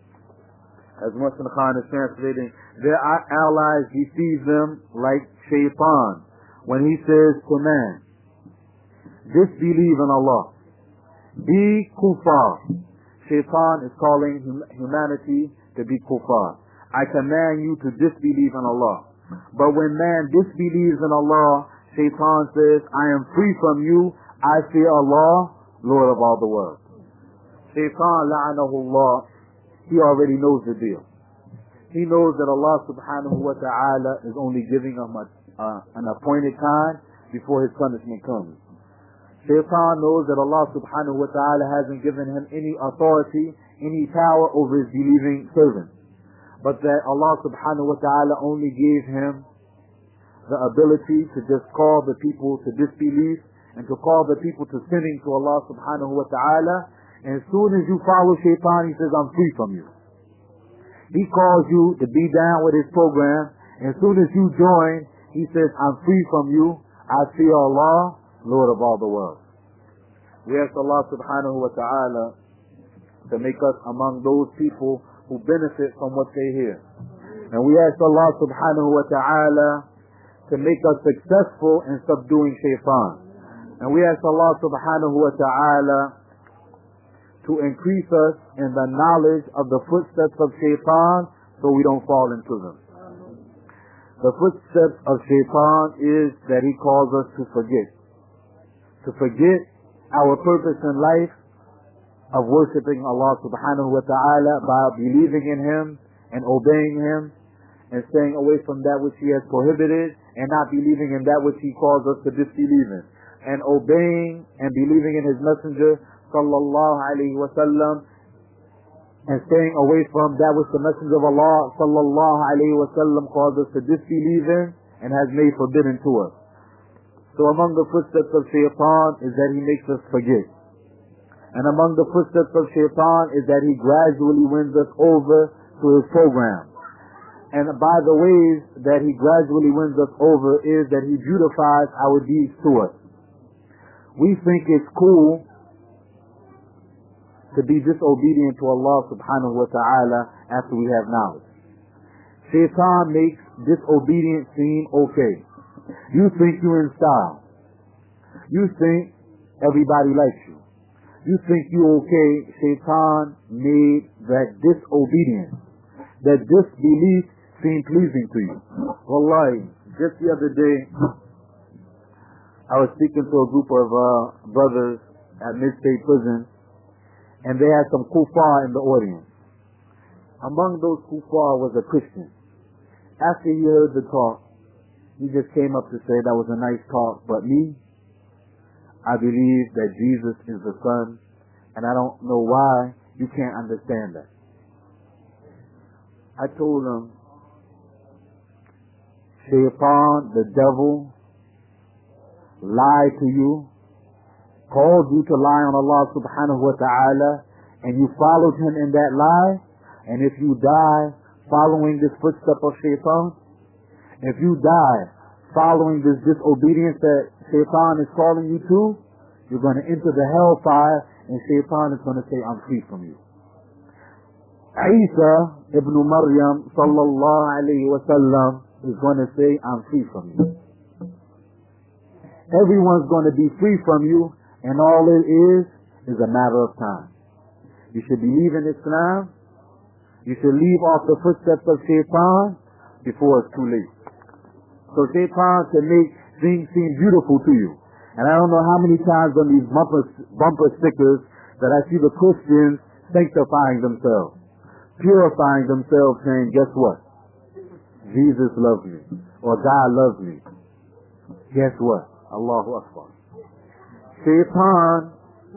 as Muslim Khan is translating, their allies deceive them like shaitan when he says to man, disbelieve in Allah, be kuffar. Shaitan is calling humanity to be kuffar. I command you to disbelieve in Allah. But when man disbelieves in Allah, Shaitan says, I am free from you, I fear Allah, Lord of all the world. Shaitan, la'anahullah, he already knows the deal. He knows that Allah subhanahu wa ta'ala is only giving him an appointed time before his punishment comes. Shaitan knows that Allah subhanahu wa ta'ala hasn't given him any authority, any power over his believing servants, but that Allah subhanahu wa ta'ala only gave him the ability to just call the people to disbelief and to call the people to sinning to Allah subhanahu wa ta'ala. And as soon as you follow Shaitan, he says, I'm free from you. He calls you to be down with his program. And as soon as you join, he says, I'm free from you. I fear Allah, Lord of all the world. We ask Allah subhanahu wa ta'ala to make us among those people who benefit from what they hear. And we ask Allah subhanahu wa ta'ala to make us successful in subduing Shaitan. And we ask Allah subhanahu wa ta'ala to increase us in the knowledge of the footsteps of Shaitan so we don't fall into them. The footsteps of Shaitan is that he calls us to forget. To forget our purpose in life of worshiping Allah subhanahu wa ta'ala by believing in him and obeying him and staying away from that which he has prohibited and not believing in that which he calls us to disbelieve in, and obeying and believing in his messenger sallallahu alayhi wa sallam and staying away from that which the messenger of Allah sallallahu alayhi wa sallam calls us to disbelieve in and has made forbidden to us. So among the footsteps of Shaitan is that he makes us forget. And among the footsteps of Shaitan is that he gradually wins us over to his program. And by the ways that he gradually wins us over is that he beautifies our deeds to us. We think it's cool to be disobedient to Allah subhanahu wa ta'ala after we have knowledge. Shaitan makes disobedience seem okay. You think you're in style. You think everybody likes you. You think you're okay. Shaitan made that disobedience, that disbelief seem pleasing to you. Wallahi, just the other day, I was speaking to a group of brothers at Mid-State Prison, and they had some kuffar in the audience. Among those kuffar was a Christian. After he heard the talk, he just came up to say that was a nice talk, but me, I believe that Jesus is the Son, and I don't know why you can't understand that. I told him, Shaitan, the devil, lied to you, called you to lie on Allah subhanahu wa ta'ala, and you followed him in that lie, and if you die following this footstep of Shaitan, if you die following this disobedience that Shaitan is calling you to, you're going to enter the hellfire, and Shaitan is going to say, I'm free from you. Isa ibn Maryam sallallahu alayhi wa sallam is going to say, I'm free from you. Everyone's going to be free from you, and all it is a matter of time. You should believe in Islam. You should leave off the footsteps of Shaitan before it's too late. So Shaitan can make things seem beautiful to you. And I don't know how many times on these bumper stickers that I see the Christians sanctifying themselves, purifying themselves, saying, guess what? Jesus loves me, or God loves me. Guess what? Allahu Akbar. Shaitan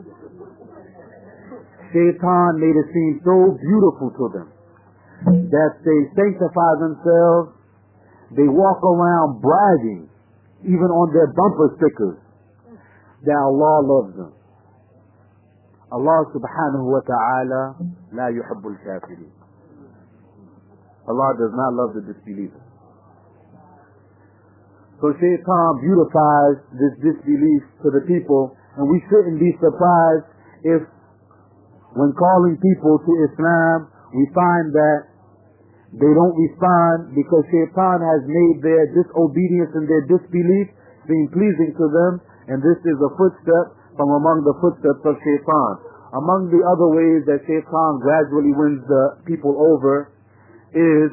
made it seem so beautiful to them that they sanctify themselves. They walk around bragging, even on their bumper stickers, that Allah loves them. Allah subhanahu wa ta'ala la yuhibbul kafirin. Allah does not love the disbelievers. So Shaitan beautifies this disbelief to the people, and we shouldn't be surprised if when calling people to Islam, we find that they don't respond because Shaitan has made their disobedience and their disbelief seem pleasing to them, and this is a footstep from among the footsteps of Shaitan. Among the other ways that Shaitan gradually wins the people over is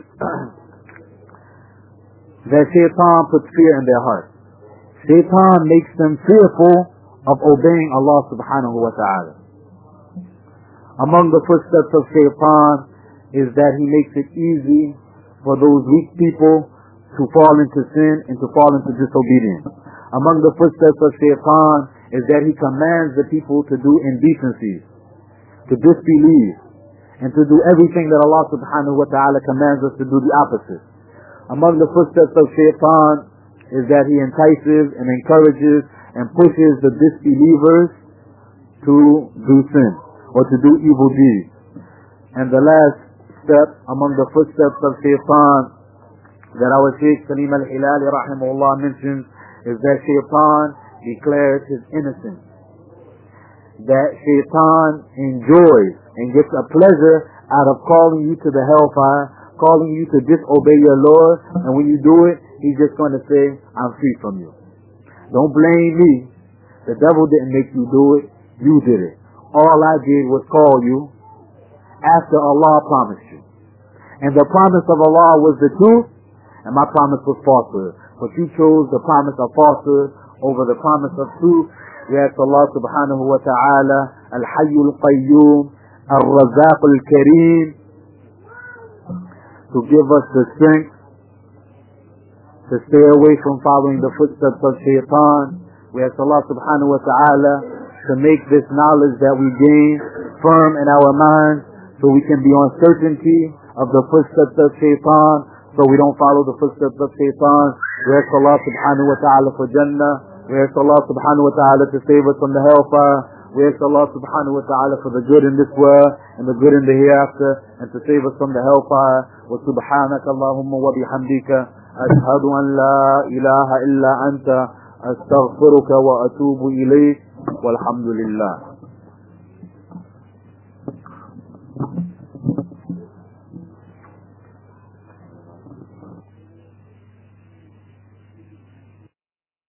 that Shaitan puts fear in their heart. Shaitan makes them fearful of obeying Allah subhanahu wa ta'ala. Among the footsteps of Shaitan is that he makes it easy for those weak people to fall into sin and to fall into disobedience. Among the footsteps of Shaitan is that he commands the people to do indecencies, to disbelieve, and to do everything that Allah subhanahu wa ta'ala commands us to do the opposite. Among the footsteps of Shaitan is that he entices and encourages and pushes the disbelievers to do sin or to do evil deeds. And the last step among the footsteps of Shaitan that our Shaykh Salim al-Hilali rahimahullah mentions is that Shaitan declares his innocence. That Shaitan enjoys and gets a pleasure out of calling you to the hellfire, calling you to disobey your Lord, and when you do it, he's just going to say, I'm free from you. Don't blame me. The devil didn't make you do it. You did it. All I did was call you after Allah promised you. And the promise of Allah was the truth, and my promise was falsehood. But you chose the promise of falsehood over the promise of truth. We ask Allah subhanahu wa ta'ala, Al-Hayyul Qayyum, Al-Razaq Al-Kareem, to give us the strength to stay away from following the footsteps of Shaitan. We ask Allah subhanahu wa ta'ala to make this knowledge that we gain firm in our minds so we can be on certainty of the footsteps of Shaitan, so we don't follow the footsteps of Shaitan. We ask Allah subhanahu wa ta'ala for Jannah. We ask Allah subhanahu wa ta'ala to save us from the hellfire. We ask Allah subhanahu wa ta'ala for the good in this world and the good in the hereafter, and to save us from the hellfire. Wa subhanaka Allahumma wa bihamdika ashhadu an la ilaha illa anta astaghfiruka wa atubu ilayk walhamdulillah.